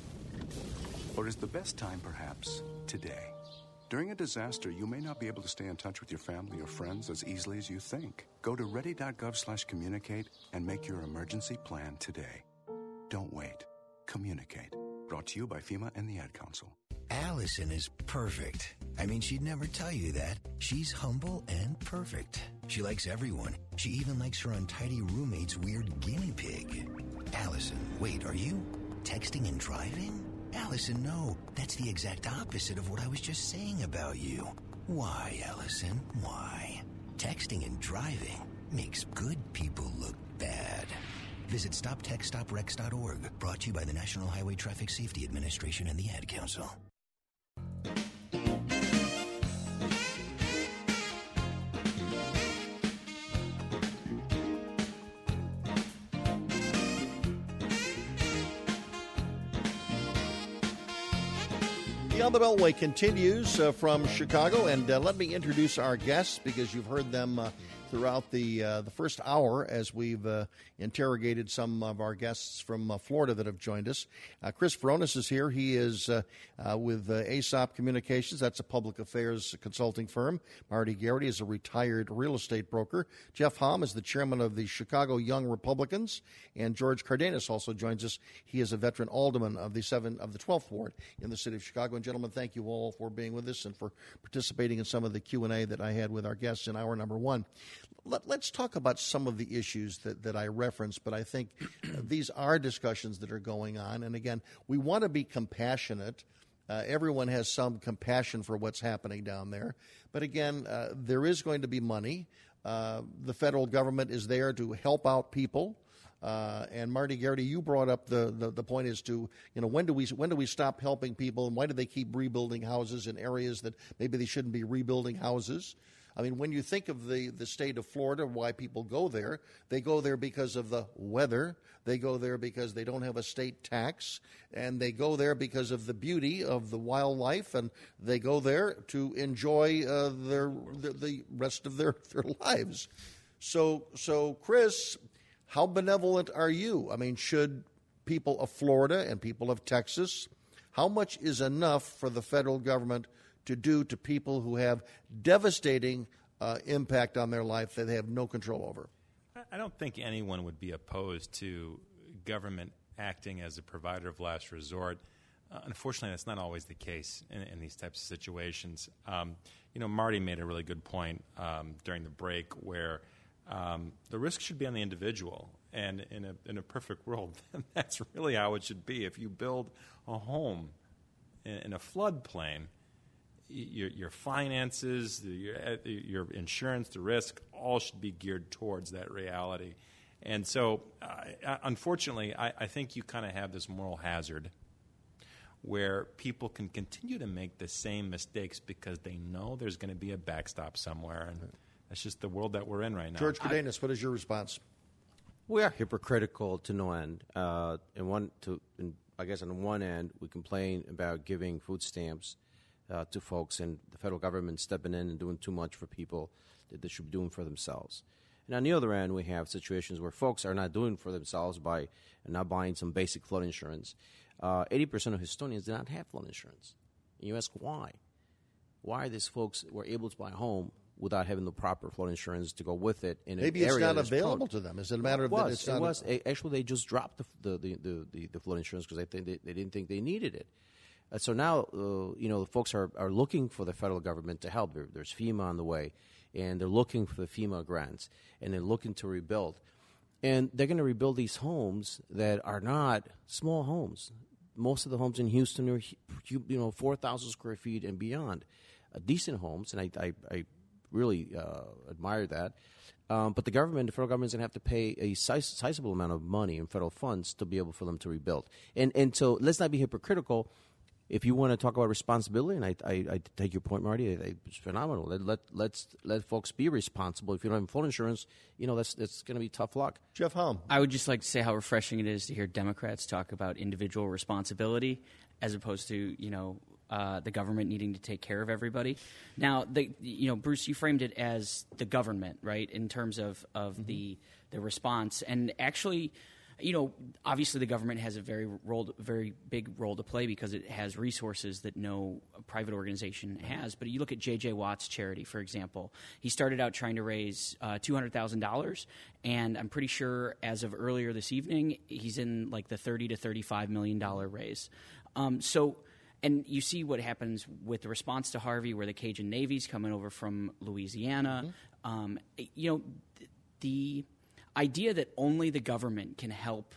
Or is the best time perhaps today? During a disaster, you may not be able to stay in touch with your family or friends as easily as you think. Go to ready.gov slash communicate and make your emergency plan today. Don't wait. Communicate. Brought to you by FEMA and the Ad Council. Allison is perfect. I mean, she'd never tell you that. She's humble and perfect. She likes everyone. She even likes her untidy roommate's weird guinea pig. Allison, wait, are you texting and driving? Allison, no. That's the exact opposite of what I was just saying about you. Why, Allison? Why? Texting and driving makes good people look bad. Visit stop text stop wrecks dot org. Brought to you by the National Highway Traffic Safety Administration and the Ad Council. On the Beltway continues uh, from Chicago, and uh, let me introduce our guests because you've heard them uh, throughout the uh, the first hour as we've uh, interrogated some of our guests from uh, Florida that have joined us. Uh, Chris Veronis is here. He is uh, uh, with uh, A S O P Communications. That's a public affairs consulting firm. Marty Garrity is a retired real estate broker. Jeff Hom is the chairman of the Chicago Young Republicans, and George Cardenas also joins us. He is a veteran alderman of the seven of the twelfth ward in the city of Chicago. And gentlemen, thank you all for being with us and for participating in some of the Q and A that I had with our guests in hour number one. Let, let's talk about some of the issues that, that I referenced, but I think these are discussions that are going on. And again, we want to be compassionate. Uh, everyone has some compassion for what's happening down there. But again, uh, there is going to be money. Uh, the federal government is there to help out people. Uh, and Marty Garrity, you brought up the, the, the point as to, you know, when do we when do we stop helping people, and why do they keep rebuilding houses in areas that maybe they shouldn't be rebuilding houses? I mean, when you think of the, the state of Florida, why people go there, they go there because of the weather. They go there because they don't have a state tax. And they go there because of the beauty of the wildlife. And they go there to enjoy uh, their the, the rest of their, their lives. So, so, Chris, how benevolent are you? I mean, should people of Florida and people of Texas, how much is enough for the federal government to do to people who have devastating uh, impact on their life that they have no control over? I don't think anyone would be opposed to government acting as a provider of last resort. Uh, unfortunately, that's not always the case in, in these types of situations. Um, you know, Marty made a really good point um, during the break where um, the risk should be on the individual. And in a, in a perfect world, that's really how it should be. If you build a home in, in a floodplain, Your, your finances, your, your insurance, the risk, all should be geared towards that reality. And so, uh, unfortunately, I, I think you kind of have this moral hazard where people can continue to make the same mistakes because they know there's going to be a backstop somewhere. And that's just the world that we're in right now. George Cardenas, what is your response? We are hypocritical to no end. Uh, and one, to, in, I guess on one end, we complain about giving food stamps Uh, to folks, and the federal government stepping in and doing too much for people that they should be doing for themselves. And on the other end, we have situations where folks are not doing for themselves by not buying some basic flood insurance. Uh, eighty percent of Houstonians do not have flood insurance. And you ask why? Why these folks were able to buy a home without having the proper flood insurance to go with it in Maybe an it's area not that's available prone. to them. Is it a matter of it was, that it's it not? was. A, actually, they just dropped the the, the, the, the, the flood insurance because they, think they, they didn't think they needed it. Uh, so now, uh, you know, the folks are, are looking for the federal government to help. There, there's FEMA on the way, and they're looking for the FEMA grants, and they're looking to rebuild. And they're going to rebuild these homes that are not small homes. Most of the homes in Houston are, you know, four thousand square feet and beyond. Uh, decent homes, and I, I, I really uh, admire that. Um, but the government, the federal government, is going to have to pay a size, sizable amount of money in federal funds to be able for them to rebuild. And and so let's not be hypocritical. If you want to talk about responsibility, and I, I, I take your point, Marty, I, I, it's phenomenal. Let, let let's let folks be responsible. If you don't have flood insurance, you know that's that's going to be tough luck. Jeff Helm. I would just like to say how refreshing it is to hear Democrats talk about individual responsibility as opposed to you know uh, the government needing to take care of everybody. Now, the you know Bruce, you framed it as the government, right, in terms of of mm-hmm. the the response, and actually. You know, obviously the government has a very role, very big role to play because it has resources that no private organization has. But you look at J J. Watt's charity, for example. He started out trying to raise uh, two hundred thousand dollars, and I'm pretty sure as of earlier this evening, he's in like the thirty to thirty-five million dollars raise. Um, so, and you see what happens with the response to Harvey, where the Cajun Navy's coming over from Louisiana. Mm-hmm. Um, you know, th- the... idea that only the government can help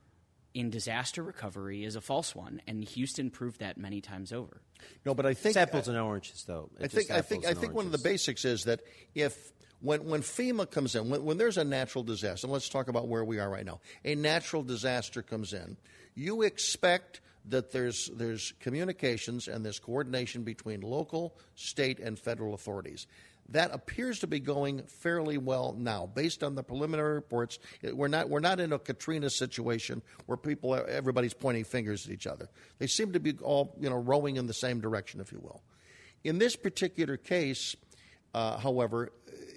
in disaster recovery is a false one, and Houston proved that many times over. No, but I think it's apples and oranges, though. I think I think I think one of the basics is that if when when FEMA comes in, when, when there's a natural disaster, and let's talk about where we are right now. A natural disaster comes in, you expect that there's there's communications and there's coordination between local, state, and federal authorities. That appears to be going fairly well now, based on the preliminary reports. We're not we're not in a Katrina situation where people are, everybody's pointing fingers at each other. They seem to be all you know rowing in the same direction, if you will. In this particular case, uh, however,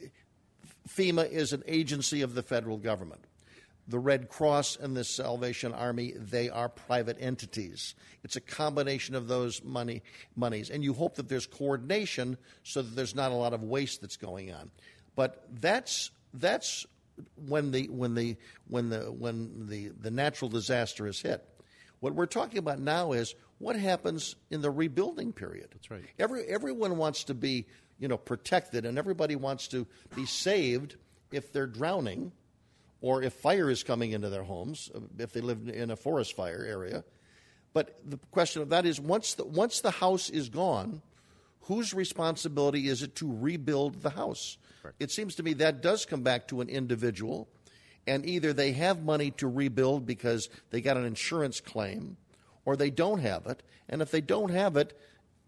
FEMA is an agency of the federal government. The Red Cross and the Salvation Army, they are private entities. It's a combination of those money monies. And you hope that there's coordination so that there's not a lot of waste that's going on. But that's that's when the when the when the when the, the natural disaster is hit. What we're talking about now is what happens in the rebuilding period. That's right. Every everyone wants to be, you know, protected, and everybody wants to be saved if they're drowning, or if fire is coming into their homes, if they live in a forest fire area. But the question of that is, once the, once the house is gone, whose responsibility is it to rebuild the house? Correct. It seems to me that does come back to an individual, and either they have money to rebuild because they got an insurance claim, or they don't have it. And if they don't have it,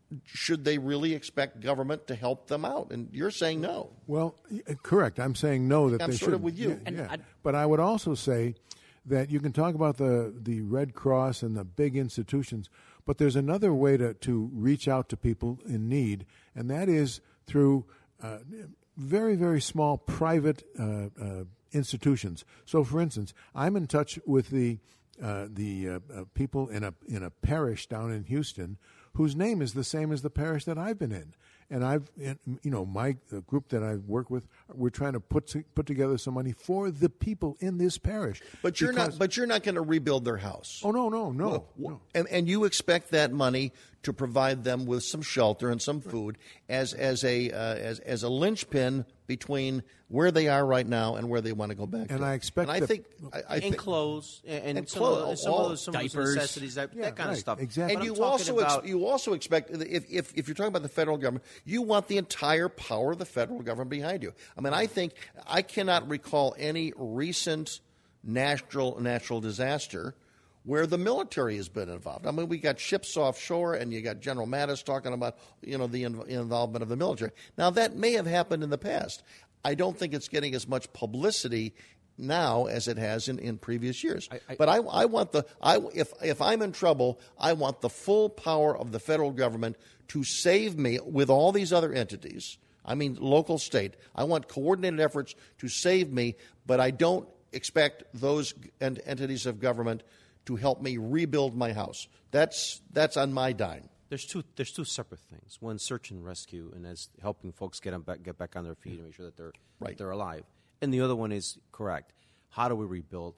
should they really expect government to help them out? And you're saying no. Well, y- correct. I'm saying no that I'm they sort of shouldn't. with you. Yeah, And yeah. I- But I would also say that you can talk about the, the Red Cross and the big institutions, but there's another way to, to reach out to people in need, and that is through uh, very, very small private uh, uh, institutions. So, for instance, I'm in touch with the uh, the uh, uh, people in a in a parish down in Houston whose name is the same as the parish that I've been in. And I've, you know, my the group that I work with, we're trying to put to, put together some money for the people in this parish. But you're Because- not. But you're not going to rebuild their house. Oh no, no, no, Well, no. And, and you expect that money to provide them with some shelter and some food as as a uh, as as a linchpin between where they are right now and where they want to go back. And to. I expect And I that- think I, I and think, clothes and, and some, of, clothes, the- some all- of those, some of those diapers. necessities, that, Yeah, that kind right, of stuff. exactly. And But you I'm talking also ex- about, you also expect if, if if you're talking about the federal government, you want the entire power of the federal government behind you. I mean, I think I cannot recall any recent natural natural disaster where the military has been involved. I mean, we got ships offshore, and you got General Mattis talking about you know the in- involvement of the military. Now that may have happened in the past. I don't think it's getting as much publicity now as it has in, in previous years. I- I- but I, I want the I if if I'm in trouble, I want the full power of the federal government to save me with all these other entities. I mean, local, state. I want coordinated efforts to save me, but I don't expect those ent- entities of government to help me rebuild my house. That's that's on my dime. There's two. There's two separate things. One, search and rescue, and that's helping folks get on back, get back on their feet and make sure that they're Right. that they're alive. And the other one is correct. How do we rebuild,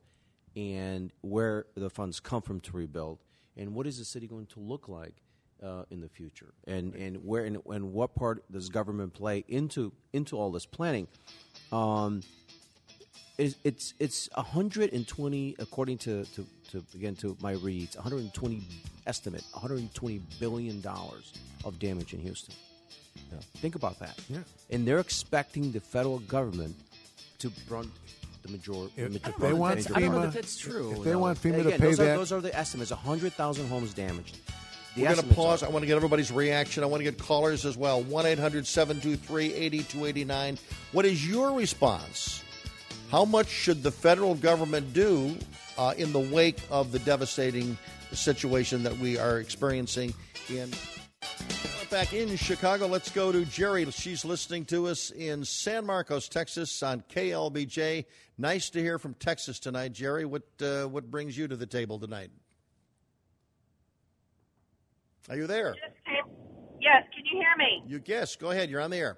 and where the funds come from to rebuild, and what is the city going to look like uh, in the future, and and where and, and what part does government play into into all this planning? Um, it's it's it's one hundred twenty according to, to, to again to my reads one hundred twenty estimate one hundred twenty billion dollars of damage in Houston. Yeah. Think about that. Yeah. And they're expecting the federal government to brunt the majority. If- the if major- they want major- I don't know FEMA- if that's true. if they though. want FEMA Again, to pay those that, are, those are the estimates. one hundred thousand homes damaged. The We're going to estimates pause. are- I want to get everybody's reaction. I want to get callers as well. one eight hundred seven two three eight two eight nine. What is your response? How much should the federal government do uh, in the wake of the devastating situation that we are experiencing in back in Chicago? Let's go to Jerry. She's listening to us in San Marcos, Texas on K L B J. Nice to hear from Texas tonight. Jerry, what uh, what brings you to the table tonight? Are you there? Yes, can you hear me? You guess. Go ahead. You're on the air.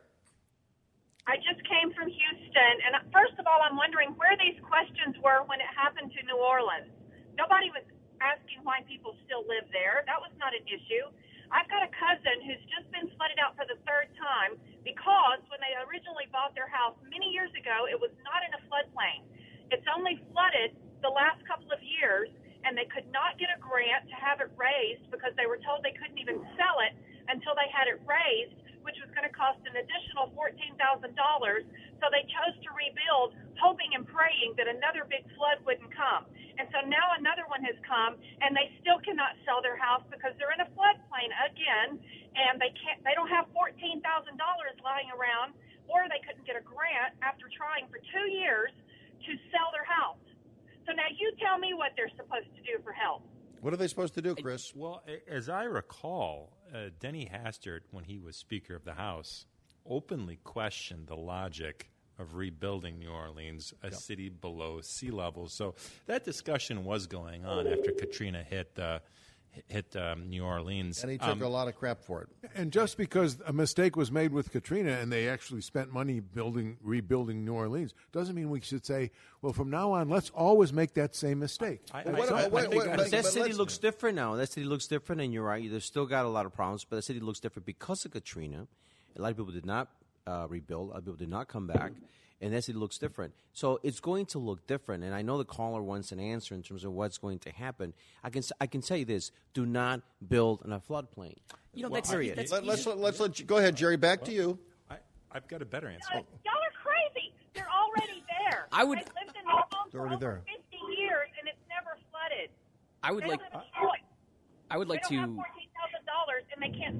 I just came from Houston, and first of all, I'm wondering where these questions were when it happened to New Orleans. Nobody was asking why people still live there. That was not an issue. I've got a cousin who's just been flooded out for the third time because when they originally bought their house many years ago, it was not in a floodplain. It's only flooded the last couple of years, and they could not get a grant to have it raised because they were told they couldn't even sell it until they had it raised, which was going to cost an additional fourteen thousand dollars. So they chose to rebuild, hoping and praying that another big flood wouldn't come. And so now another one has come, and they still cannot sell their house because they're in a floodplain again, and they can't. They don't have fourteen thousand dollars lying around, or they couldn't get a grant after trying for two years to sell their house. So now you tell me what they're supposed to do for help. What are they supposed to do, Chris? Well, a- as I recall, uh, Denny Hastert, when he was Speaker of the House, openly questioned the logic of rebuilding New Orleans, a Yep. city below sea level. So that discussion was going on after Katrina hit uh, hit um, New Orleans. And he took Um, a lot of crap for it. and just because a mistake was made with Katrina and they actually spent money building, rebuilding New Orleans, doesn't mean we should say, well, from now on, let's always make that same mistake. I- Well, I- what I- about- I wait, think wait, that's- But that but city let's- looks different now. That city looks different, and you're right. They've still got a lot of problems, but the city looks different because of Katrina. A lot of people did not uh, rebuild. A lot of people did not come back, and that city looks different. So it's going to look different. And I know the caller wants an answer in terms of what's going to happen. I can s- I can tell you this: do not build in a floodplain. You know, Well, that's, I- that's Let, let's, let's let you, go ahead, Jerry. Back to you. I, I've got a better answer. Uh, y'all are crazy. They're already there. I would- They've lived in their homes They're for already over there. fifty years, and it's never flooded. I would They like. don't have a choice. I would like they don't have to. fourteen thousand dollars, and they can't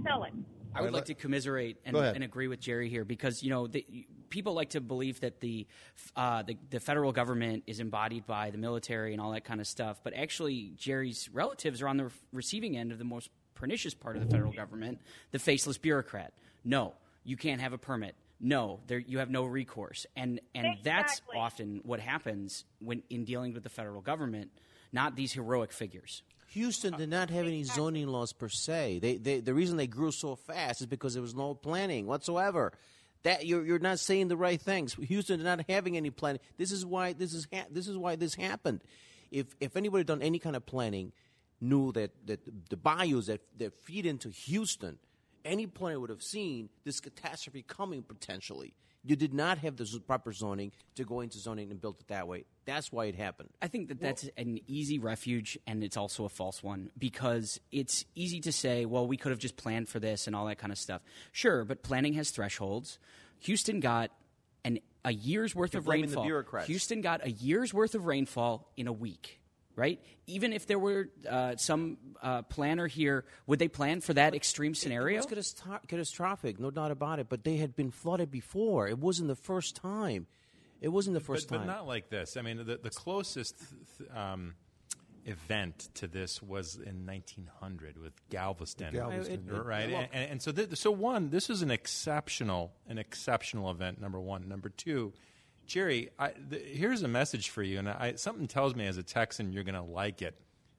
sell it. I would like to commiserate and, Go ahead. and agree with Jerry here because, you know, the, people like to believe that the, uh, the the federal government is embodied by the military and all that kind of stuff. But actually, Jerry's relatives are on the receiving end of the most pernicious part of the federal government, the faceless bureaucrat. No, you can't have a permit. No, there, you have no recourse. And, and Exactly. that's often what happens when in dealing with the federal government, not these heroic figures. Houston did not have any zoning laws per se. They, they, the reason they grew so fast is because there was no planning whatsoever. That you're you're not saying the right things. Houston did not having any planning. This is why this is ha- this is why this happened. If if anybody had done any kind of planning, knew that, that the bayous that, that feed into Houston, any planner would have seen this catastrophe coming potentially. You did not have the proper zoning to go into zoning and build it that way. That's why it happened. I think that that's an easy refuge, and it's also a false one because it's easy to say, well, we could have just planned for this and all that kind of stuff. Sure, but planning has thresholds. Houston got an, a year's worth You're of blaming the rainfall. bureaucrats. Houston got a year's worth of rainfall in a week, right? Even if there were uh, some uh, planner here, would they plan for that extreme scenario? It was catastro- catastrophic, no doubt about it, but they had been flooded before. It wasn't the first time. It wasn't the first but, time. But not like this. I mean, the, the closest th- um, event to this was in nineteen hundred with Galveston, Galveston, R- yeah. right? Yeah. And, and, and so, th- so one, this was an exceptional, an exceptional event. Number one, number two, Jerry. I, th- here's a message for you, and I, something tells me as a Texan you're going to like it.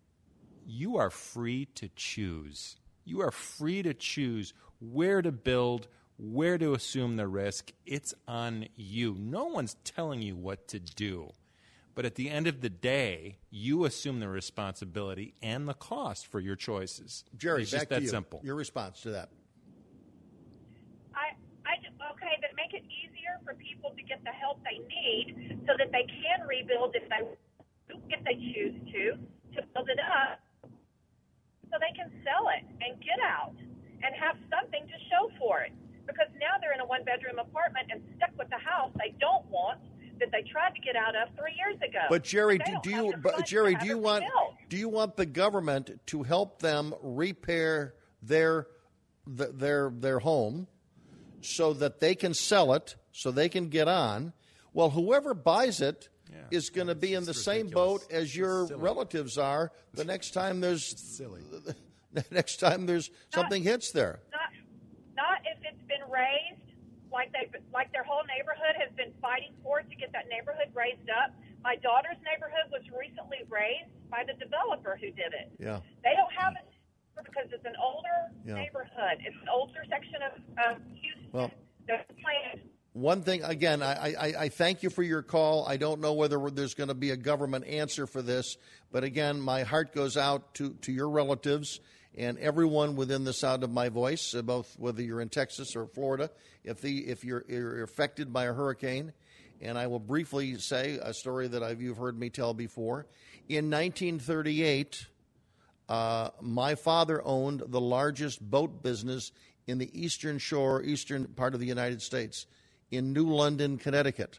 You are free to choose. You are free to choose where to build, where to assume the risk. It's on you. No one's telling you what to do. But at the end of the day, you assume the responsibility and the cost for your choices. Jerry, it's back just that to you. simple. Your response to that. I, I, okay, that make it easier for people to get the help they need so that they can rebuild if they if they choose to, to build it up so they can sell it and get out and have something to show for it. Because now they're in a one-bedroom apartment and stuck with the house they don't want that they tried to get out of three years ago. But Jerry, They do, don't do have you? the But funds Jerry, to do have you it want? rebuilt. Do you want the government to help them repair their th- their their home so that they can sell it, so they can get on? Well, whoever buys it is going to be in the same boat as your relatives are the next time there's silly. The next time there's something hits there. Not, not if it's been raised like they, like their whole neighborhood has been fighting for it to get that neighborhood raised up. My daughter's neighborhood was recently raised by the developer who did it. Yeah. They don't have it because it's an older Yeah. neighborhood. It's an older section of, of Houston. Well, There's plans. one thing, again, I, I, I thank you for your call. I don't know whether there's going to be a government answer for this, but again, my heart goes out to, to your relatives and everyone within the sound of my voice, uh, both whether you're in Texas or Florida, if the if you're, you're affected by a hurricane. And I will briefly say a story that I've, you've heard me tell before. In nineteen thirty-eight, uh, my father owned the largest boat business in the eastern shore, eastern part of the United States, in New London, Connecticut.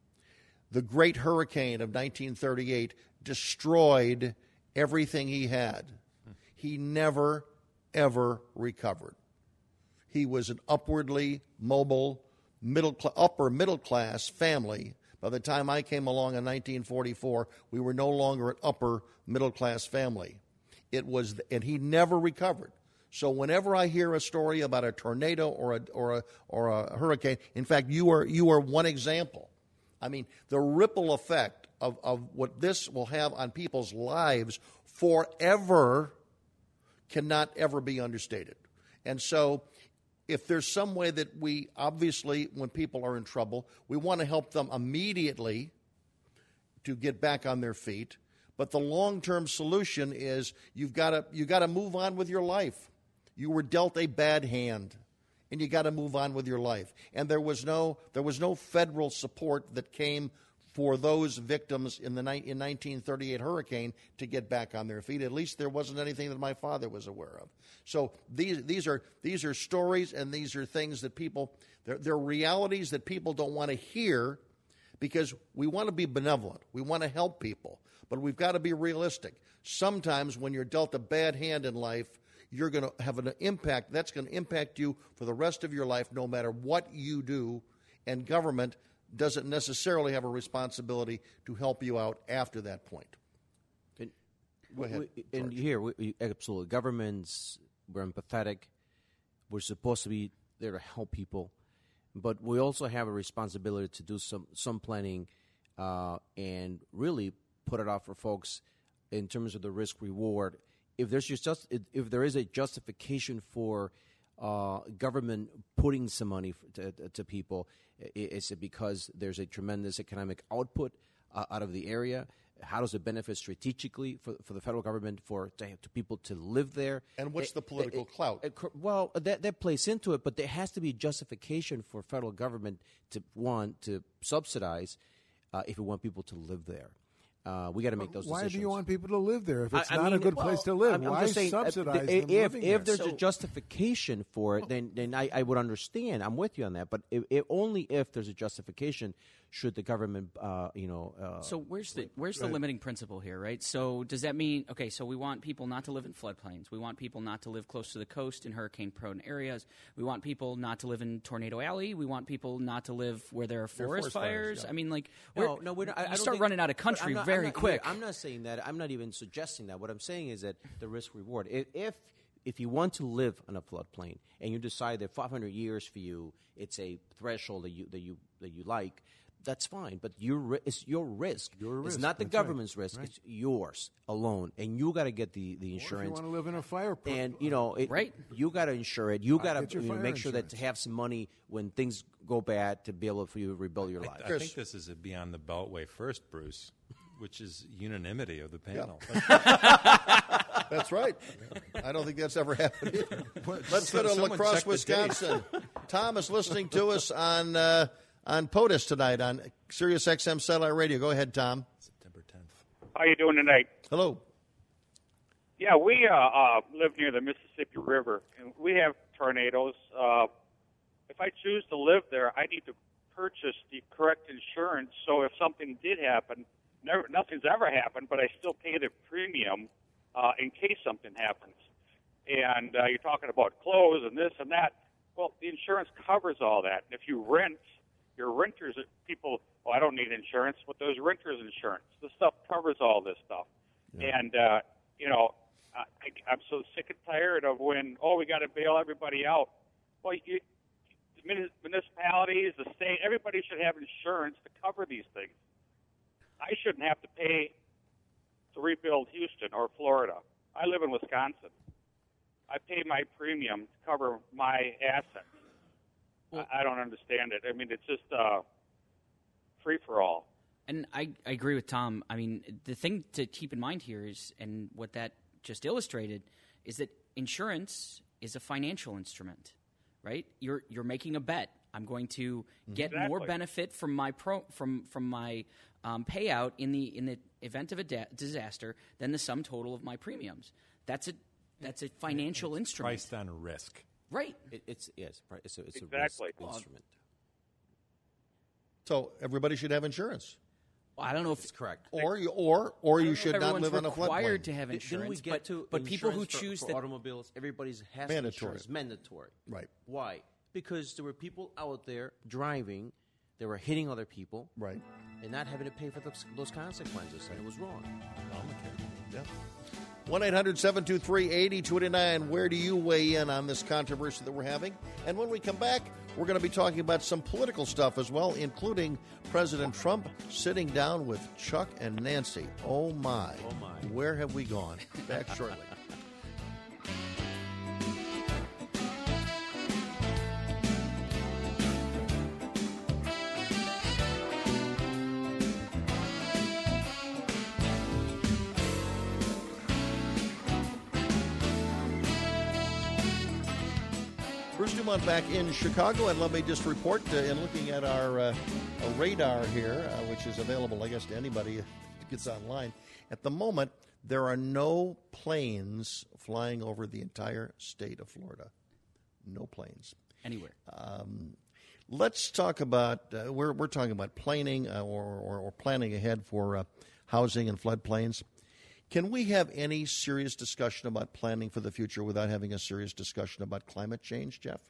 The great hurricane of nineteen thirty-eight destroyed everything he had. He never, ever recovered. He was an upwardly mobile, middle cl- upper middle class family. By the time I came along in nineteen forty-four, we were no longer an upper middle class family. It was, and he never recovered. So whenever I hear a story about a tornado or a or a or a hurricane, in fact, you are you are one example. I mean, the ripple effect of, of what this will have on people's lives forever cannot ever be understated. And so if there's some way that we, obviously, when people are in trouble, we want to help them immediately to get back on their feet. But the long-term solution is you've got to you got to move on with your life. You were dealt a bad hand, and you got to move on with your life. And there was no there was no federal support that came for those victims in the in nineteen thirty-eight hurricane to get back on their feet. At least there wasn't anything that my father was aware of. So these these are these are stories, and these are things that people they're, they're realities that people don't want to hear, because we want to be benevolent. We want to help people, but we've got to be realistic. Sometimes when you're dealt a bad hand in life, you're going to have an impact. That's going to impact you for the rest of your life, no matter what you do. And government doesn't necessarily have a responsibility to help you out after that point. And, Go ahead. We, and here, we, we, absolutely, governments, we're empathetic. We're supposed to be there to help people, but we also have a responsibility to do some some planning uh, and really put it out for folks in terms of the risk reward. If there's just if there is a justification for uh, government putting some money to, to people, is it because there's a tremendous economic output uh, out of the area? How does it benefit strategically for, for the federal government for to, to people to live there? And what's it, the political it, it, clout? It, well, that that plays into it, but there has to be justification for federal government to want to subsidize uh, if we want people to live there. Uh, we got to make those Why decisions. do you want people to live there if it's I, I not mean, a good well, place to live? I'm, I'm Why just saying, subsidize uh, them if, living if there? there's So- a justification for it, then then I, I would understand. I'm with you on that. But if, if only if there's a justification, should the government, uh, you know? Uh, So where's the where's the Right. limiting principle here, right? So does that mean okay? So we want people not to live in floodplains. We want people not to live close to the coast in hurricane-prone areas. We want people not to live in Tornado Alley. We want people not to live where there are There are forest, forest fires, fires. yeah. I mean, like No, we're- no, we're not, I, I you don't start think- running out of but country I'm not- very I'm not- quick. I'm not saying that. I'm not even suggesting that. What I'm saying is that the risk reward. If if, if you want to live on a floodplain and you decide that five hundred years for you, it's a threshold that you that you that you like. That's fine, but your ri- it's your risk. Your It's risk, not the that's right. government's risk. Right. It's yours alone, and you got to get the, the Or if insurance. you want to live in a fire pro- and you know, it, right? You got to insure it. You Uh, got get to your fire make sure that to have some money when things go bad to be able for you to rebuild your life. I think this is a Beyond the Beltway first, Bruce, which is unanimity of the panel. That's right. I don't think that's ever happened either. Let's go to Someone La Crosse, check the Wisconsin. Tom is listening to us on uh, on POTUS tonight on Sirius X M Satellite Radio. Go ahead, Tom. September tenth. How you doing tonight? Hello. Yeah, we uh, uh, live near the Mississippi River, and we have tornadoes. Uh, if I choose to live there, I need to purchase the correct insurance. So if something did happen, never, nothing's ever happened, but I still pay the premium uh, in case something happens. And uh, you're talking about clothes and this and that. Well, the insurance covers all that. And if you rent, your renters, people, oh, I don't need insurance, but there's renters insurance. The stuff covers all this stuff. Yeah. And, uh, you know, I, I'm so sick and tired of when, oh, we got to bail everybody out. Well, you, the municipalities, the state, everybody should have insurance to cover these things. I shouldn't have to pay to rebuild Houston or Florida. I live in Wisconsin. I pay my premium to cover my assets. Well, I, I don't understand it. I mean, it's just uh, free for all. And I, I agree with Tom. I mean, the thing to keep in mind here is, and what that just illustrated, is that insurance is a financial instrument, right? You're you're making a bet. I'm going to get Exactly. more benefit from my pro from from my um, payout in the in the event of a da- disaster than the sum total of my premiums. That's a that's a financial instrument. Priced on risk. Right. It, it's yes, right, it's a, it's Exactly. a risk instrument. So everybody should have insurance. Well, I don't know if It's correct. Or you, or or I you don't know should if not everyone's live on a required floodplain. to have Didn't we insurance, get but, to but people who insurance for- choose for that automobiles, everybody's has Mandatory. insurance, mandatory. Right. Why? Because there were people out there driving, they were hitting other people, right, and not having to pay for those, those consequences, and it was wrong. Yeah. one eight hundred seven two three eight zero two nine. Where do you weigh in on this controversy that we're having? And when we come back, we're going to be talking about some political stuff as well, including President Trump sitting down with Chuck and Nancy. Oh, my. Oh, my. Where have we gone? Back shortly. Bruce Dumont back in Chicago, and let me just report, uh, in looking at our uh, uh, radar here, uh, which is available, I guess, to anybody who gets online. At the moment, there are no planes flying over the entire state of Florida. No planes. anywhere. Um, let's talk about, uh, we're, we're talking about planning uh, or, or, or planning ahead for uh, housing and floodplains. Can we have any serious discussion about planning for the future without having a serious discussion about climate change, Jeff?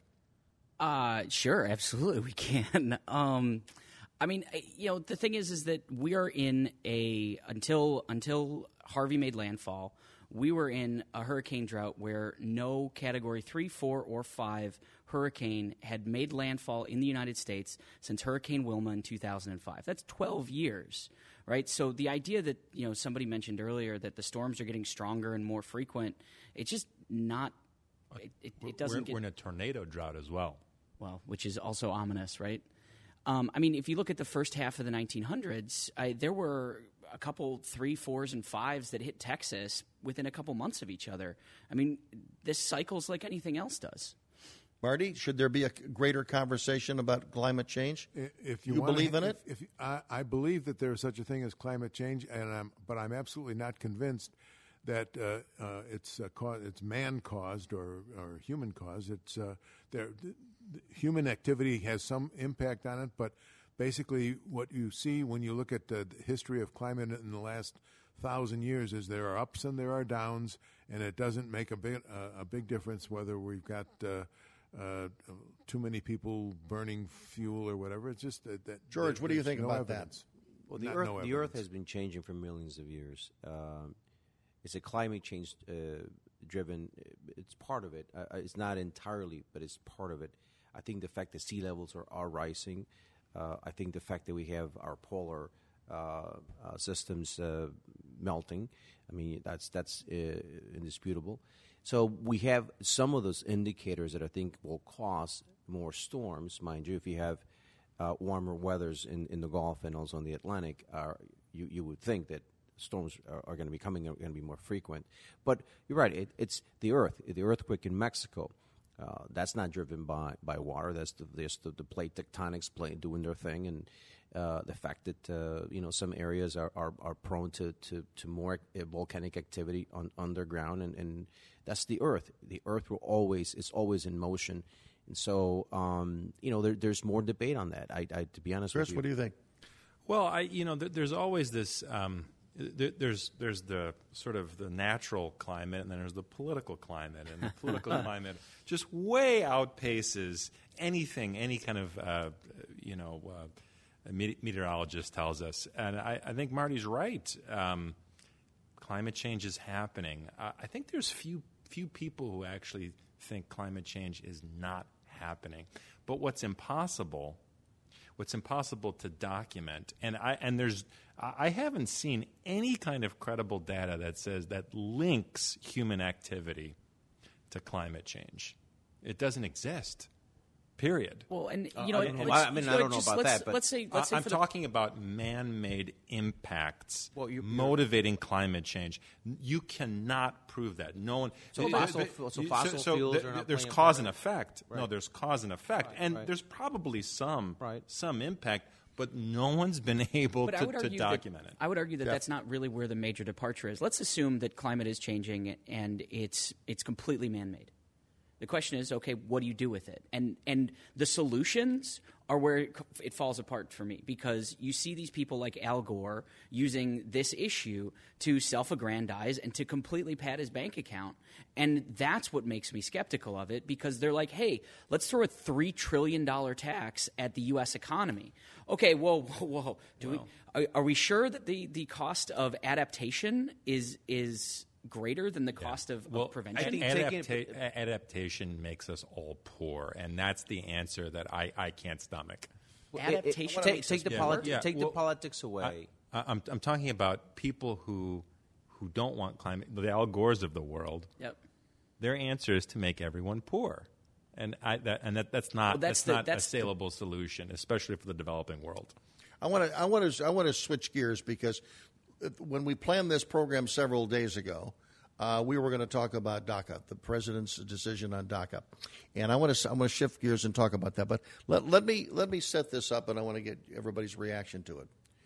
Uh, sure, absolutely, we can. Um, I mean, you know, the thing is, is that we are in a until until Harvey made landfall, we were in a hurricane drought where no Category three, four, or five hurricane had made landfall in the United States since Hurricane Wilma in two thousand five. That's twelve years, right? So the idea that, you know, somebody mentioned earlier that the storms are getting stronger and more frequent, it's just not it, it, it doesn't we're, get, we're in a tornado drought as well. Well, which is also ominous, right? Um, I mean, if you look at the first half of the nineteen hundreds, I, there were a couple three, fours, and fives that hit Texas within a couple months of each other. I mean, this cycles like anything else does. Marty, should there be a greater conversation about climate change? If you, you wanna, believe in if, it? If, if I, I believe that there is such a thing as climate change, and I'm, but I'm absolutely not convinced that uh, uh, it's uh, ca- it's man caused or, or human caused. It's uh, there. The, the human activity has some impact on it, but basically, what you see when you look at the history of climate in the last thousand years is there are ups and there are downs, and it doesn't make a big uh, a big difference whether we've got uh, uh, too many people burning fuel or whatever. It's just that. that George, what do you think no about evidence. that? Well, the Not Earth, no the Earth evidence. has been changing for millions of years. Um, it's a climate change uh, driven. It's part of it. Uh, it's not entirely, but it's part of it. I think the fact that sea levels are, are rising. Uh, I think the fact that we have our polar uh, uh, systems uh, melting. I mean, that's that's uh, indisputable. So we have some of those indicators that I think will cause more storms. Mind you, if you have uh, warmer weathers in, in the Gulf and also in the Atlantic, uh, you you would think that storms are, are going to be coming, are going to be more frequent. But you're right. It, it's the Earth. The earthquake in Mexico. Uh, that's not driven by, by water. That's the, the, the plate tectonics play, doing their thing, and uh, the fact that uh, you know some areas are, are, are prone to, to, to more volcanic activity on underground, and, and that's the Earth. The Earth will always is always in motion, and so um, you know there, there's more debate on that. I, I to be honest Chris, with you, what do you think? Well, I you know th- there's always this. Um, th- there's there's the sort of the natural climate, and then there's the political climate, and the political climate just way outpaces anything any kind of uh, you know uh, a meteorologist tells us. And I, I think Marty's right. Um, climate change is happening. Uh, I think there's few few people who actually think climate change is not happening. But what's impossible, what's impossible to document, and I and there's I haven't seen any kind of credible data that says that links human activity to climate change. It doesn't exist. Period. Well, and Uh, you know, I don't know. let's- I mean, I let's don't know just- about let's- that, but let's say, let's say I'm for the- talking about man-made impacts Well, you're- motivating climate change. You cannot prove that. No one. So it- fossil it- fu- so you- fossil fuels th- are not There's playing a cause part and in it. effect. No, Right. there's cause and effect, Right, and right. there's probably some Right. some impact, but no one's been able But I to, would to argue document that, it. I would argue that Jeff? that's not really where the major departure is. Let's assume that climate is changing and it's it's completely man-made. The question is, okay, what do you do with it? And and the solutions are where it, it falls apart for me, because you see these people like Al Gore using this issue to self-aggrandize and to completely pad his bank account. And that's what makes me skeptical of it, because they're like, hey, let's throw a three trillion dollars tax at the U S economy. Okay, whoa, whoa, whoa. Do Well. we, are, are we sure that the, the cost of adaptation is is greater than the cost of, Well, of prevention? I think taking- adapta- a- adaptation makes us all poor, and that's the answer that I, I can't stomach. Well, it- it- Adaptation take, makes take us the poor. politi- Yeah, take well, the politics away. I, I'm, I'm talking about people who who don't want climate, the Al Gores of the world. Yep. Their answer is to make everyone poor, and I, that, and that, that's not Well, that's that's, the- not that's a the- saleable solution, especially for the developing world. I want to I want to I want to switch gears, because when we planned this program several days ago, uh, we were going to talk about DACA, the president's decision on DACA, and I want to I'm going to shift gears and talk about that. But let, let me let me set this up, and I want to get everybody's reaction to it.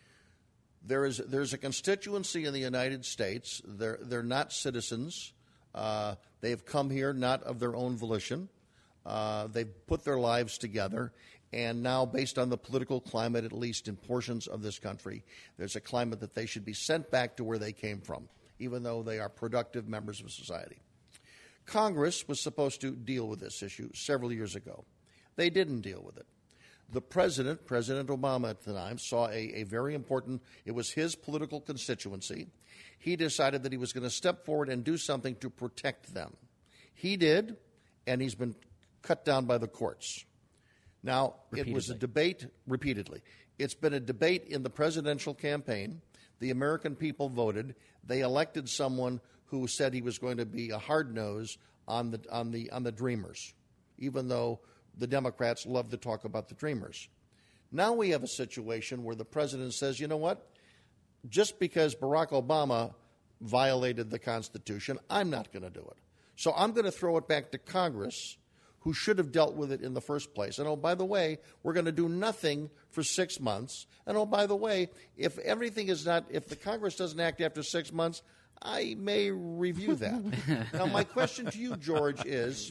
There is there's a constituency in the United States. They're they're not citizens. Uh, they've come here not of their own volition. Uh, they've put their lives together, and now, based on the political climate, at least in portions of this country, there's a climate that they should be sent back to where they came from. even though they are productive members of society. Congress was supposed to deal with this issue several years ago. They didn't deal with it. The president, President Obama at the time, saw a, a very important, it was his political constituency. He decided that he was going to step forward and do something to protect them. He did, and he's been cut down by the courts. Now, it was a debate repeatedly. It's been a debate in the presidential campaign. The American people voted. They elected someone who said he was going to be a hard nose on the on the on the Dreamers, even though the Democrats love to talk about the Dreamers. Now we have a situation where the president says, you know what? Just because Barack Obama violated the Constitution, I'm not going to do it. So I'm going to throw it back to Congress, who should have dealt with it in the first place. And oh, by the way, we're going to do nothing for six months. And oh, by the way, if everything is not, if the Congress doesn't act after six months, I may review that. Now, my question to you, George, is,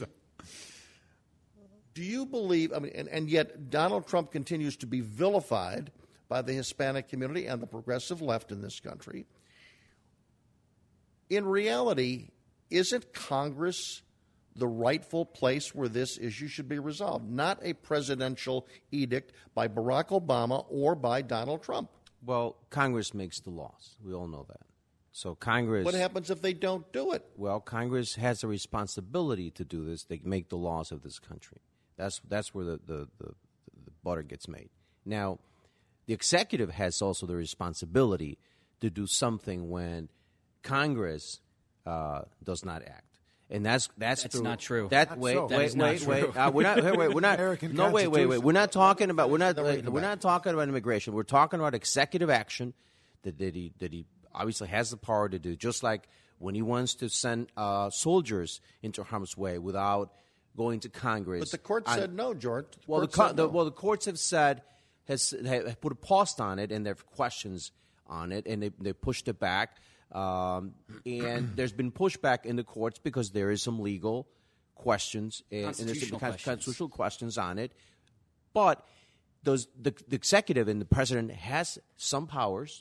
do you believe, I mean, and, and yet Donald Trump continues to be vilified by the Hispanic community and the progressive left in this country. In reality, isn't Congress the rightful place where this issue should be resolved, not a presidential edict by Barack Obama or by Donald Trump? Well, Congress makes the laws. We all know that. So Congress... What happens if they don't do it? Well, Congress has a responsibility to do this. They make the laws of this country. That's that's where the, the, the, the butter gets made. Now, the executive has also the responsibility to do something when Congress uh, does not act. And that's that's, That's through, not true. That Not wait so. That wait is not wait true. wait. Uh, we're not wait, wait, we're not American no wait wait wait. We're not talking about we're not Then we're not talking about immigration. We're talking about executive action that, that he that he obviously has the power to do. Just like when he wants to send uh, soldiers into harm's way without going to Congress. But the court on- said no, George. The well, the, court co- said the no. well the courts have said has have put a pause on it, and there are questions on it, and they they pushed it back. Um, and there's been pushback in the courts because there is some legal questions and, and there's some Constitutional con- questions. constitutional questions on it. But those the, the executive and the president has some powers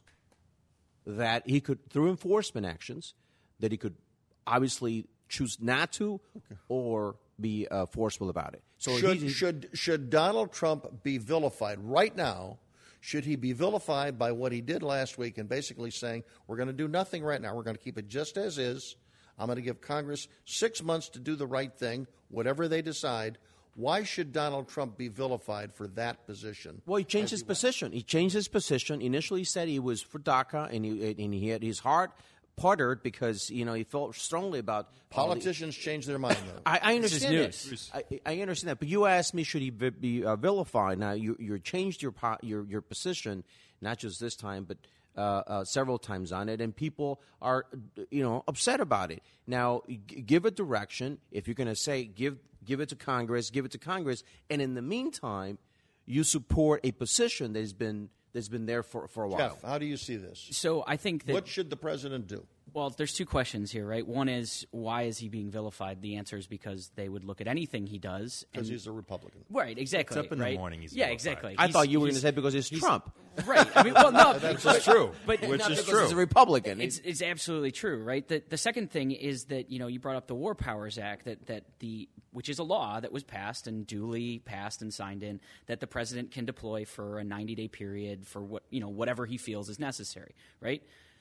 that he could, through enforcement actions, that he could obviously choose not to or be uh, forceful about it. So should, he- should, should Donald Trump be vilified right now? Should he be vilified by what he did last week and basically saying, we're going to do nothing right now. We're going to keep it just as is. I'm going to give Congress six months to do the right thing, whatever they decide. Why should Donald Trump be vilified for that position? Well, he changed his position. He changed his position. Initially, he said he was for DACA, and he and he had his heart puttered because you know he felt strongly about Politicians change their mind, though. I, I understand This is that. I, I understand that. But you asked me, should he be, be uh, vilified? Now you you changed your po- your your position, not just this time, but uh, uh, several times on it, and people are you know upset about it. Now, g- give a direction. If you're going to say give give it to Congress, give it to Congress, and in the meantime, you support a position that has been that's been there for for a while. Jeff, how do you see this? So I think that What should the president do? Well, there's two questions here, right? One is, why is he being vilified? The answer is because they would look at anything he does. Because and- he's a Republican. Right, exactly. It's up in the right? morning he's Yeah, vilified. exactly. I He's- thought you were going to he's- say because it's he's- Trump. Right. I mean, well, no. That's but- just true. But Which Not is because true. he's a Republican. It's, it's absolutely true, right? The, the second thing is that, you know, you brought up the War Powers Act, that, that the which is a law that was passed and duly passed and signed in, that the president can deploy for a ninety-day period for what, you know, whatever he feels is necessary, right?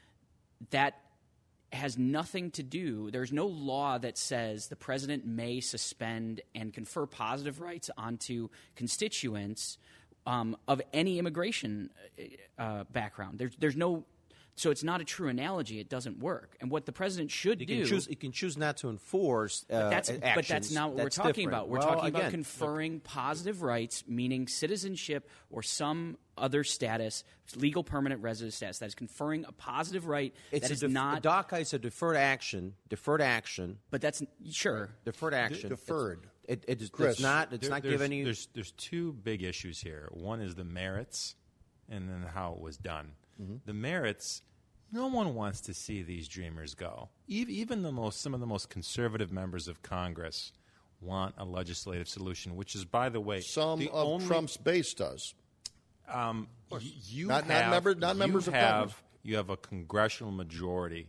That has nothing to do, there's no law that says the president may suspend and confer positive rights onto constituents um, of any immigration uh, background. There's, there's no, so it's not a true analogy. It doesn't work. And what the president should He do. can choose. He can choose not to enforce. Uh, But that's, actions. but that's not what That's we're talking different. about. We're Well, talking again, about conferring positive rights, meaning citizenship or some other status, legal permanent resident status. That is conferring a positive right It's that a is def- not. DACA is a deferred action. Deferred action. But that's sure. Deferred action. Deferred. It, it is, Chris, it's not. It's There- not there's, giving you. There's, there's two big issues here. One is the merits, and then how it was done. Mm-hmm. The merits. No one wants to see these dreamers go. Even, even the most, some of the most conservative members of Congress want a legislative solution, which is, by the way, Some the of only, Trump's base does. Um, y- you Not- not have, member- not you members of have, Congress. You have a congressional majority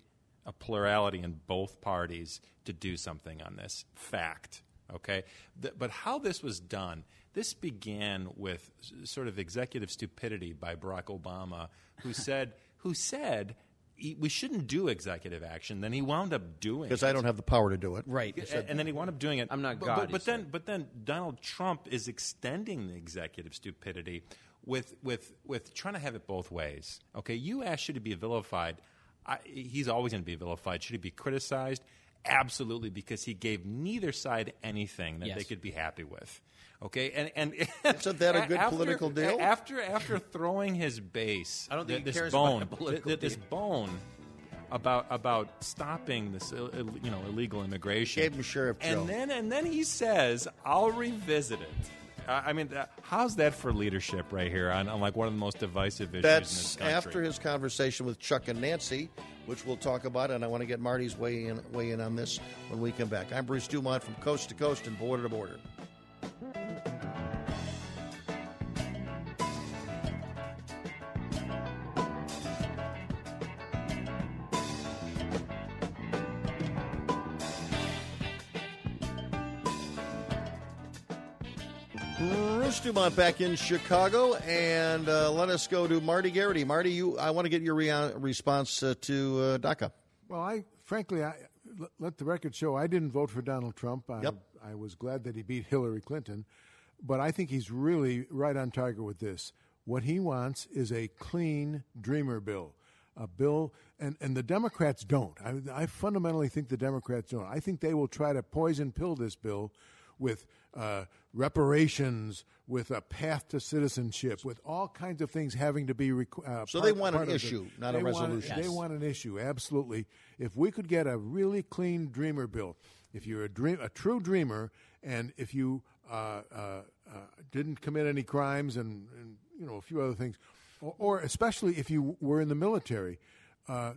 a plurality in both parties to do something on this. Fact. Okay? The, but how this was done, this began with s- sort of executive stupidity by Barack Obama, who said, who said he, we shouldn't do executive action. Then he wound up doing it. Because I don't have the power to do it. Right. And, and then he wound up doing it. I'm not but, God, But, he but then, said. but then Donald Trump is extending the executive stupidity with with with trying to have it both ways. Okay, you asked should he be vilified? I, he's always going to be vilified. Should he be criticized? Absolutely, because he gave neither side anything that Yes. they could be happy with. Okay, and and Isn't that a good after- political deal? After after throwing his base, I don't think he this cares bone, about the political th- this deal. bone about about stopping this Ill, Ill- you know illegal immigration. Gave him Sheriff Joe. And then and then he says, "I'll revisit it." Uh, I mean, uh, how's that for leadership right here on, on like one of the most divisive issues in That's this country? after his conversation with Chuck and Nancy, which we'll talk about, and I want to get Marty's weigh in, weigh in on this when we come back. I'm Bruce Dumont from Coast to Coast and Border to Border. Bruce Dumont back in Chicago, and uh, let us go to Marty Garrity. Marty, you, I want to get your rea- response uh, to uh, DACA. Well, I frankly, I l- let the record show I didn't vote for Donald Trump. I, Yep. I was glad that he beat Hillary Clinton, but I think he's really right on target with this. What he wants is a clean dreamer bill, a bill, and, and the Democrats don't. I, I fundamentally think the Democrats don't. I think they will try to poison pill this bill with uh, reparations, with a path to citizenship, with all kinds of things having to be. Requ- uh, So part- they want an part of it. issue, not They a want- resolution. They Yes. want an issue, absolutely. If we could get a really clean dreamer bill, if you're a dream, a true dreamer, and if you uh, uh, uh, didn't commit any crimes and, and you know a few other things, or, or especially if you were in the military. Uh,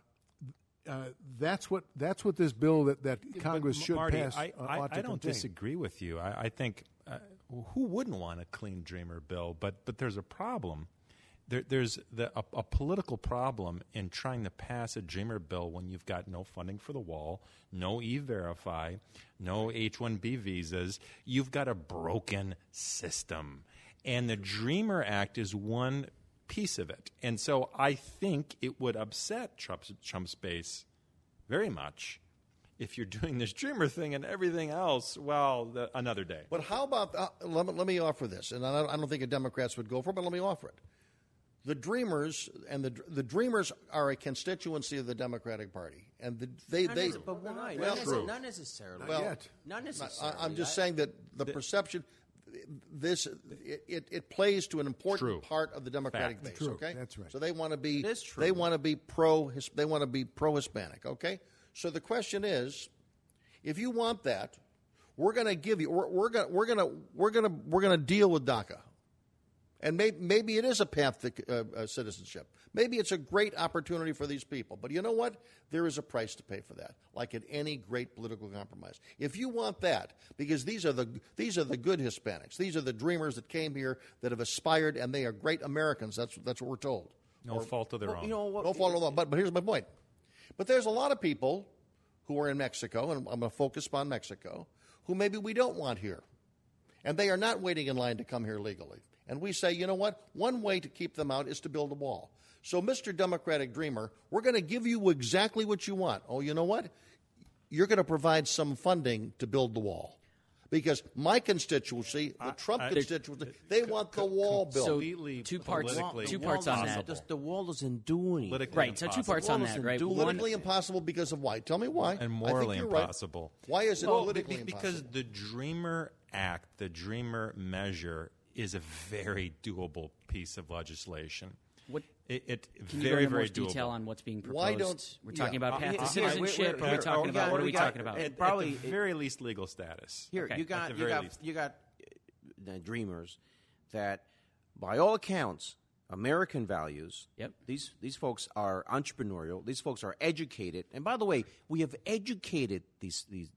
uh, that's what that's what this bill that, that Congress But, should Marty, pass I, uh, I, ought to I don't contain. disagree with you. I, I think uh, who wouldn't want a clean dreamer bill? But but there's a problem. There, there's the, a, a political problem in trying to pass a dreamer bill when you've got no funding for the wall, no E-Verify, no H one B visas. You've got a broken system, and the Dreamer Act is one piece of it. And so I think it would upset Trump's, Trump's base very much if you're doing this Dreamer thing and everything else, well, the, another day. But how about, uh, let, me, let me offer this, and I don't, I don't think the Democrats would go for it, but let me offer it. The Dreamers and the the Dreamers are a constituency of the Democratic Party, and the, they Not they. necess- but why? Well, not, necess- not necessarily. Well, yet. Not necessarily. I, I'm just I- saying that the, perception, this it, it, it plays to an important True. part of the Democratic Fact. base. True. Okay, That's right. So they want to be It is true. they want to be pro they want to be pro Hispanic. Okay, so the question is, if you want that, we're going to give you we're, we're going we're going to we're going to we're going to deal with DACA. And maybe, maybe it is a path to uh, uh, citizenship. Maybe it's a great opportunity for these people. But you know what? There is a price to pay for that, like at any great political compromise. If you want that, because these are the these are the good Hispanics, these are the dreamers that came here that have aspired, and they are great Americans. That's that's what we're told. No Or- fault of their Well, own. you know what? no fault of their own. But, but here's my point. But there's a lot of people who are in Mexico, and I'm going to focus on Mexico, who maybe we don't want here. And they are not waiting in line to come here legally. And we say, you know what? One way to keep them out is to build a wall. So, Mister Democratic Dreamer, we're going to give you exactly what you want. Oh, you know what? You're going to provide some funding to build the wall. Because my constituency, the Trump I- constituency, they want the wall built. So Completely two parts, politically two The parts wall on doesn't- that. The, the wall doesn't do anything. Politically Right. So two impossible. parts on Well, that. listen, Right. do- One, Politically impossible because of why? Tell me why. And I morally think you're right. impossible. Why is it Well, politically be- impossible? Because the Dreamer Act, the Dreamer measure, is a very doable piece of legislation. What- It, it Can you very, go into more very doable. detail on what's being proposed? Why don't- we're talking yeah. about path Uh, to yeah, citizenship. we're- Are we we're- talking we about got- what are we we got- talking about? it At, probably- at the very least, legal status. Here, Okay. you At got the you very got least. you got uh, uh, dreamers that, by all accounts, American values. Yep. These these folks are entrepreneurial. These folks are educated. And by the way, we have educated these these these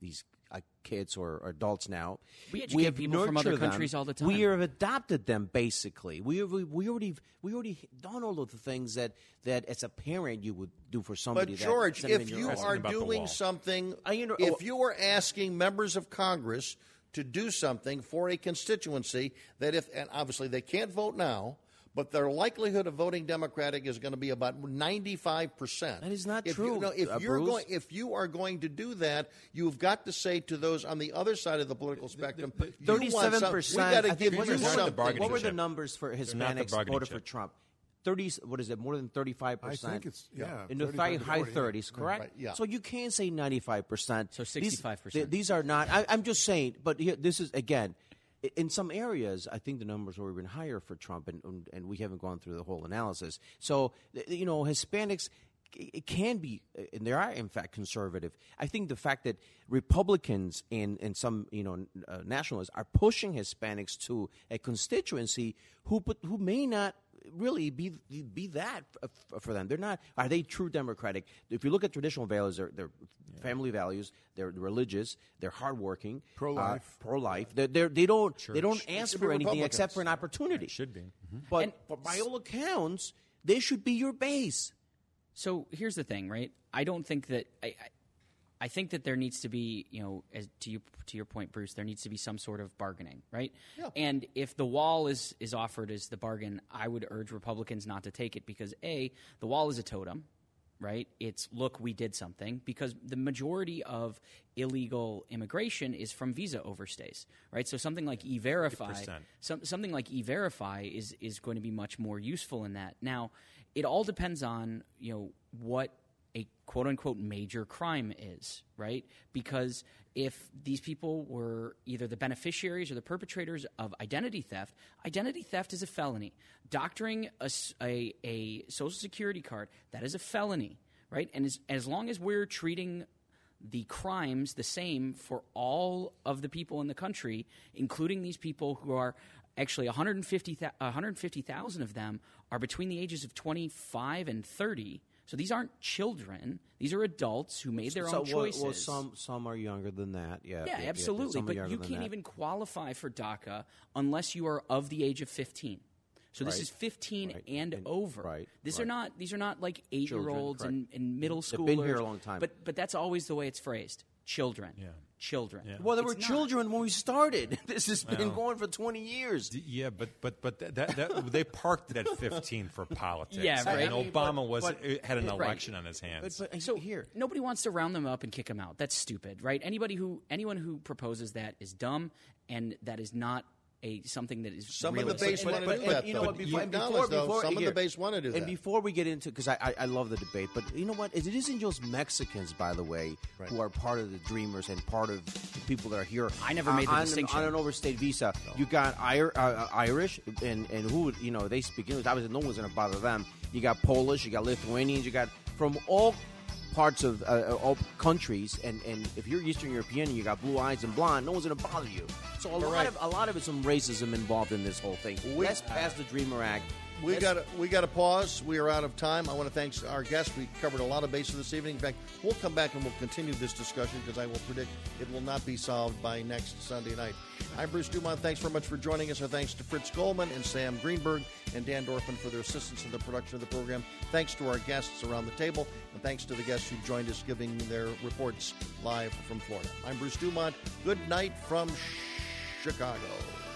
uh, kids or, or adults now. We educate have people from other nurtured them. countries all the time. We have adopted them, basically. We have, we, we already we already done all of the things that, that as a parent you would do for somebody. But that George, sent them if in you your are own. doing something, I, you know, if oh, you are asking members of Congress to do something for a constituency that if, and obviously they can't vote now, but their likelihood of voting Democratic is going to be about ninety-five percent. That is not if true, You, no, if uh, you're Bruce. going, if you are going to do that, you've got to say to those on the other side of the political spectrum, Thirty-seven percent. We got to I give think you what are the something. What were the numbers for not the Hispanics bargaining voted for chip. Trump? Thirty. What is it? More than thirty-five I percent. think it's yeah, in the thirty-five to high forty, yeah. thirties, correct? Right, yeah. So you can't say ninety-five percent. So sixty-five percent. These, these are not. I, I'm just saying. But here, this is again. In some areas, I think the numbers were even higher for Trump, and, and, and we haven't gone through the whole analysis. So, you know, Hispanics, it can be, and they are, in fact, conservative. I think the fact that Republicans and, and some, you know, uh, nationalists are pushing Hispanics to a constituency who who may not really be be that for them. They're not. Are they true Democratic? If you look at traditional values, they're, they're yeah. family values. They're religious. They're hardworking. Pro-life. Uh, pro-life. They're, they're, they don't. Church. They don't ask for anything Republicans. except for an opportunity. It should be. Mm-hmm. But, And- but by all accounts, they should be your base. So here's the thing, right? I don't think that I, I, I think that there needs to be, you know, as to you to your point, Bruce, there needs to be some sort of bargaining, right? Yeah. And if the wall is is offered as the bargain, I would urge Republicans not to take it because a the wall is a totem, right? It's look, we did something because the majority of illegal immigration is from visa overstays, right? So something like E-Verify, some, something like E-Verify is is going to be much more useful in that. Now, it all depends on, you know, what a quote-unquote major crime is, right? Because if these people were either the beneficiaries or the perpetrators of identity theft, identity theft is a felony. Doctoring a, s- a- a Social Security card, that is a felony, right? And as, as long as we're treating the crimes the same for all of the people in the country, including these people who are actually one hundred fifty thousand of them are between the ages of twenty-five and thirty. So these aren't children; these are adults who made their so, own choices. Well, some some are younger than that. Yeah, yeah, yeah, absolutely. some are but younger you than can't that. even qualify for DACA unless you are of the age of fifteen. So this Right. is fifteen Right. and, And- over. right, These right. are not these are not like eight year olds Children, and, and middle They've schoolers. been here a long time. But but that's always the way it's phrased. Children. Yeah. Children. Yeah. Well, there It's were not. children when we started. This has been Well. going for twenty years. D- Yeah, but but but that, that, that they parked it at fifteen for politics. Yeah, right. And I mean, Obama but- was but- had an Right. election on his hands. But, but So here, nobody wants to round them up and kick them out. That's stupid, right? Anybody who anyone who proposes that is dumb, and that is not a something that is Some realistic. of the base But- want to but- do but that, you know though. what, before- You before- acknowledge, though, before- some of here, the base want to do And that. before we get into, because I, I I love the debate, but you know what? It isn't just Mexicans, by the way, Right. who are part of the Dreamers and part of the people that are here. I never made the on, distinction. on an overstayed visa. You got Ir- uh, Irish, and and who would- you know they speak English. Obviously, no one's going to bother them. You got Polish, you got Lithuanians, you got from all parts of uh, all countries, and, and if you're Eastern European and you got blue eyes and blonde, no one's going to bother you. So a lot right. of a lot of it's some racism involved in this whole thing. We- Let's pass the Dreamer Act. We Let's- got to we got to pause. We are out of time. I want to thank our guests. We covered a lot of bases this evening. In fact, we'll come back and we'll continue this discussion because I will predict it will not be solved by next Sunday night. I'm Bruce Dumont. Thanks very much for joining us. Our thanks to Fritz Goldman and Sam Greenberg and Dan Dorfman for their assistance in the production of the program. Thanks to our guests around the table, and thanks to the guests who joined us giving their reports live from Florida. I'm Bruce Dumont. Good night from Chicago.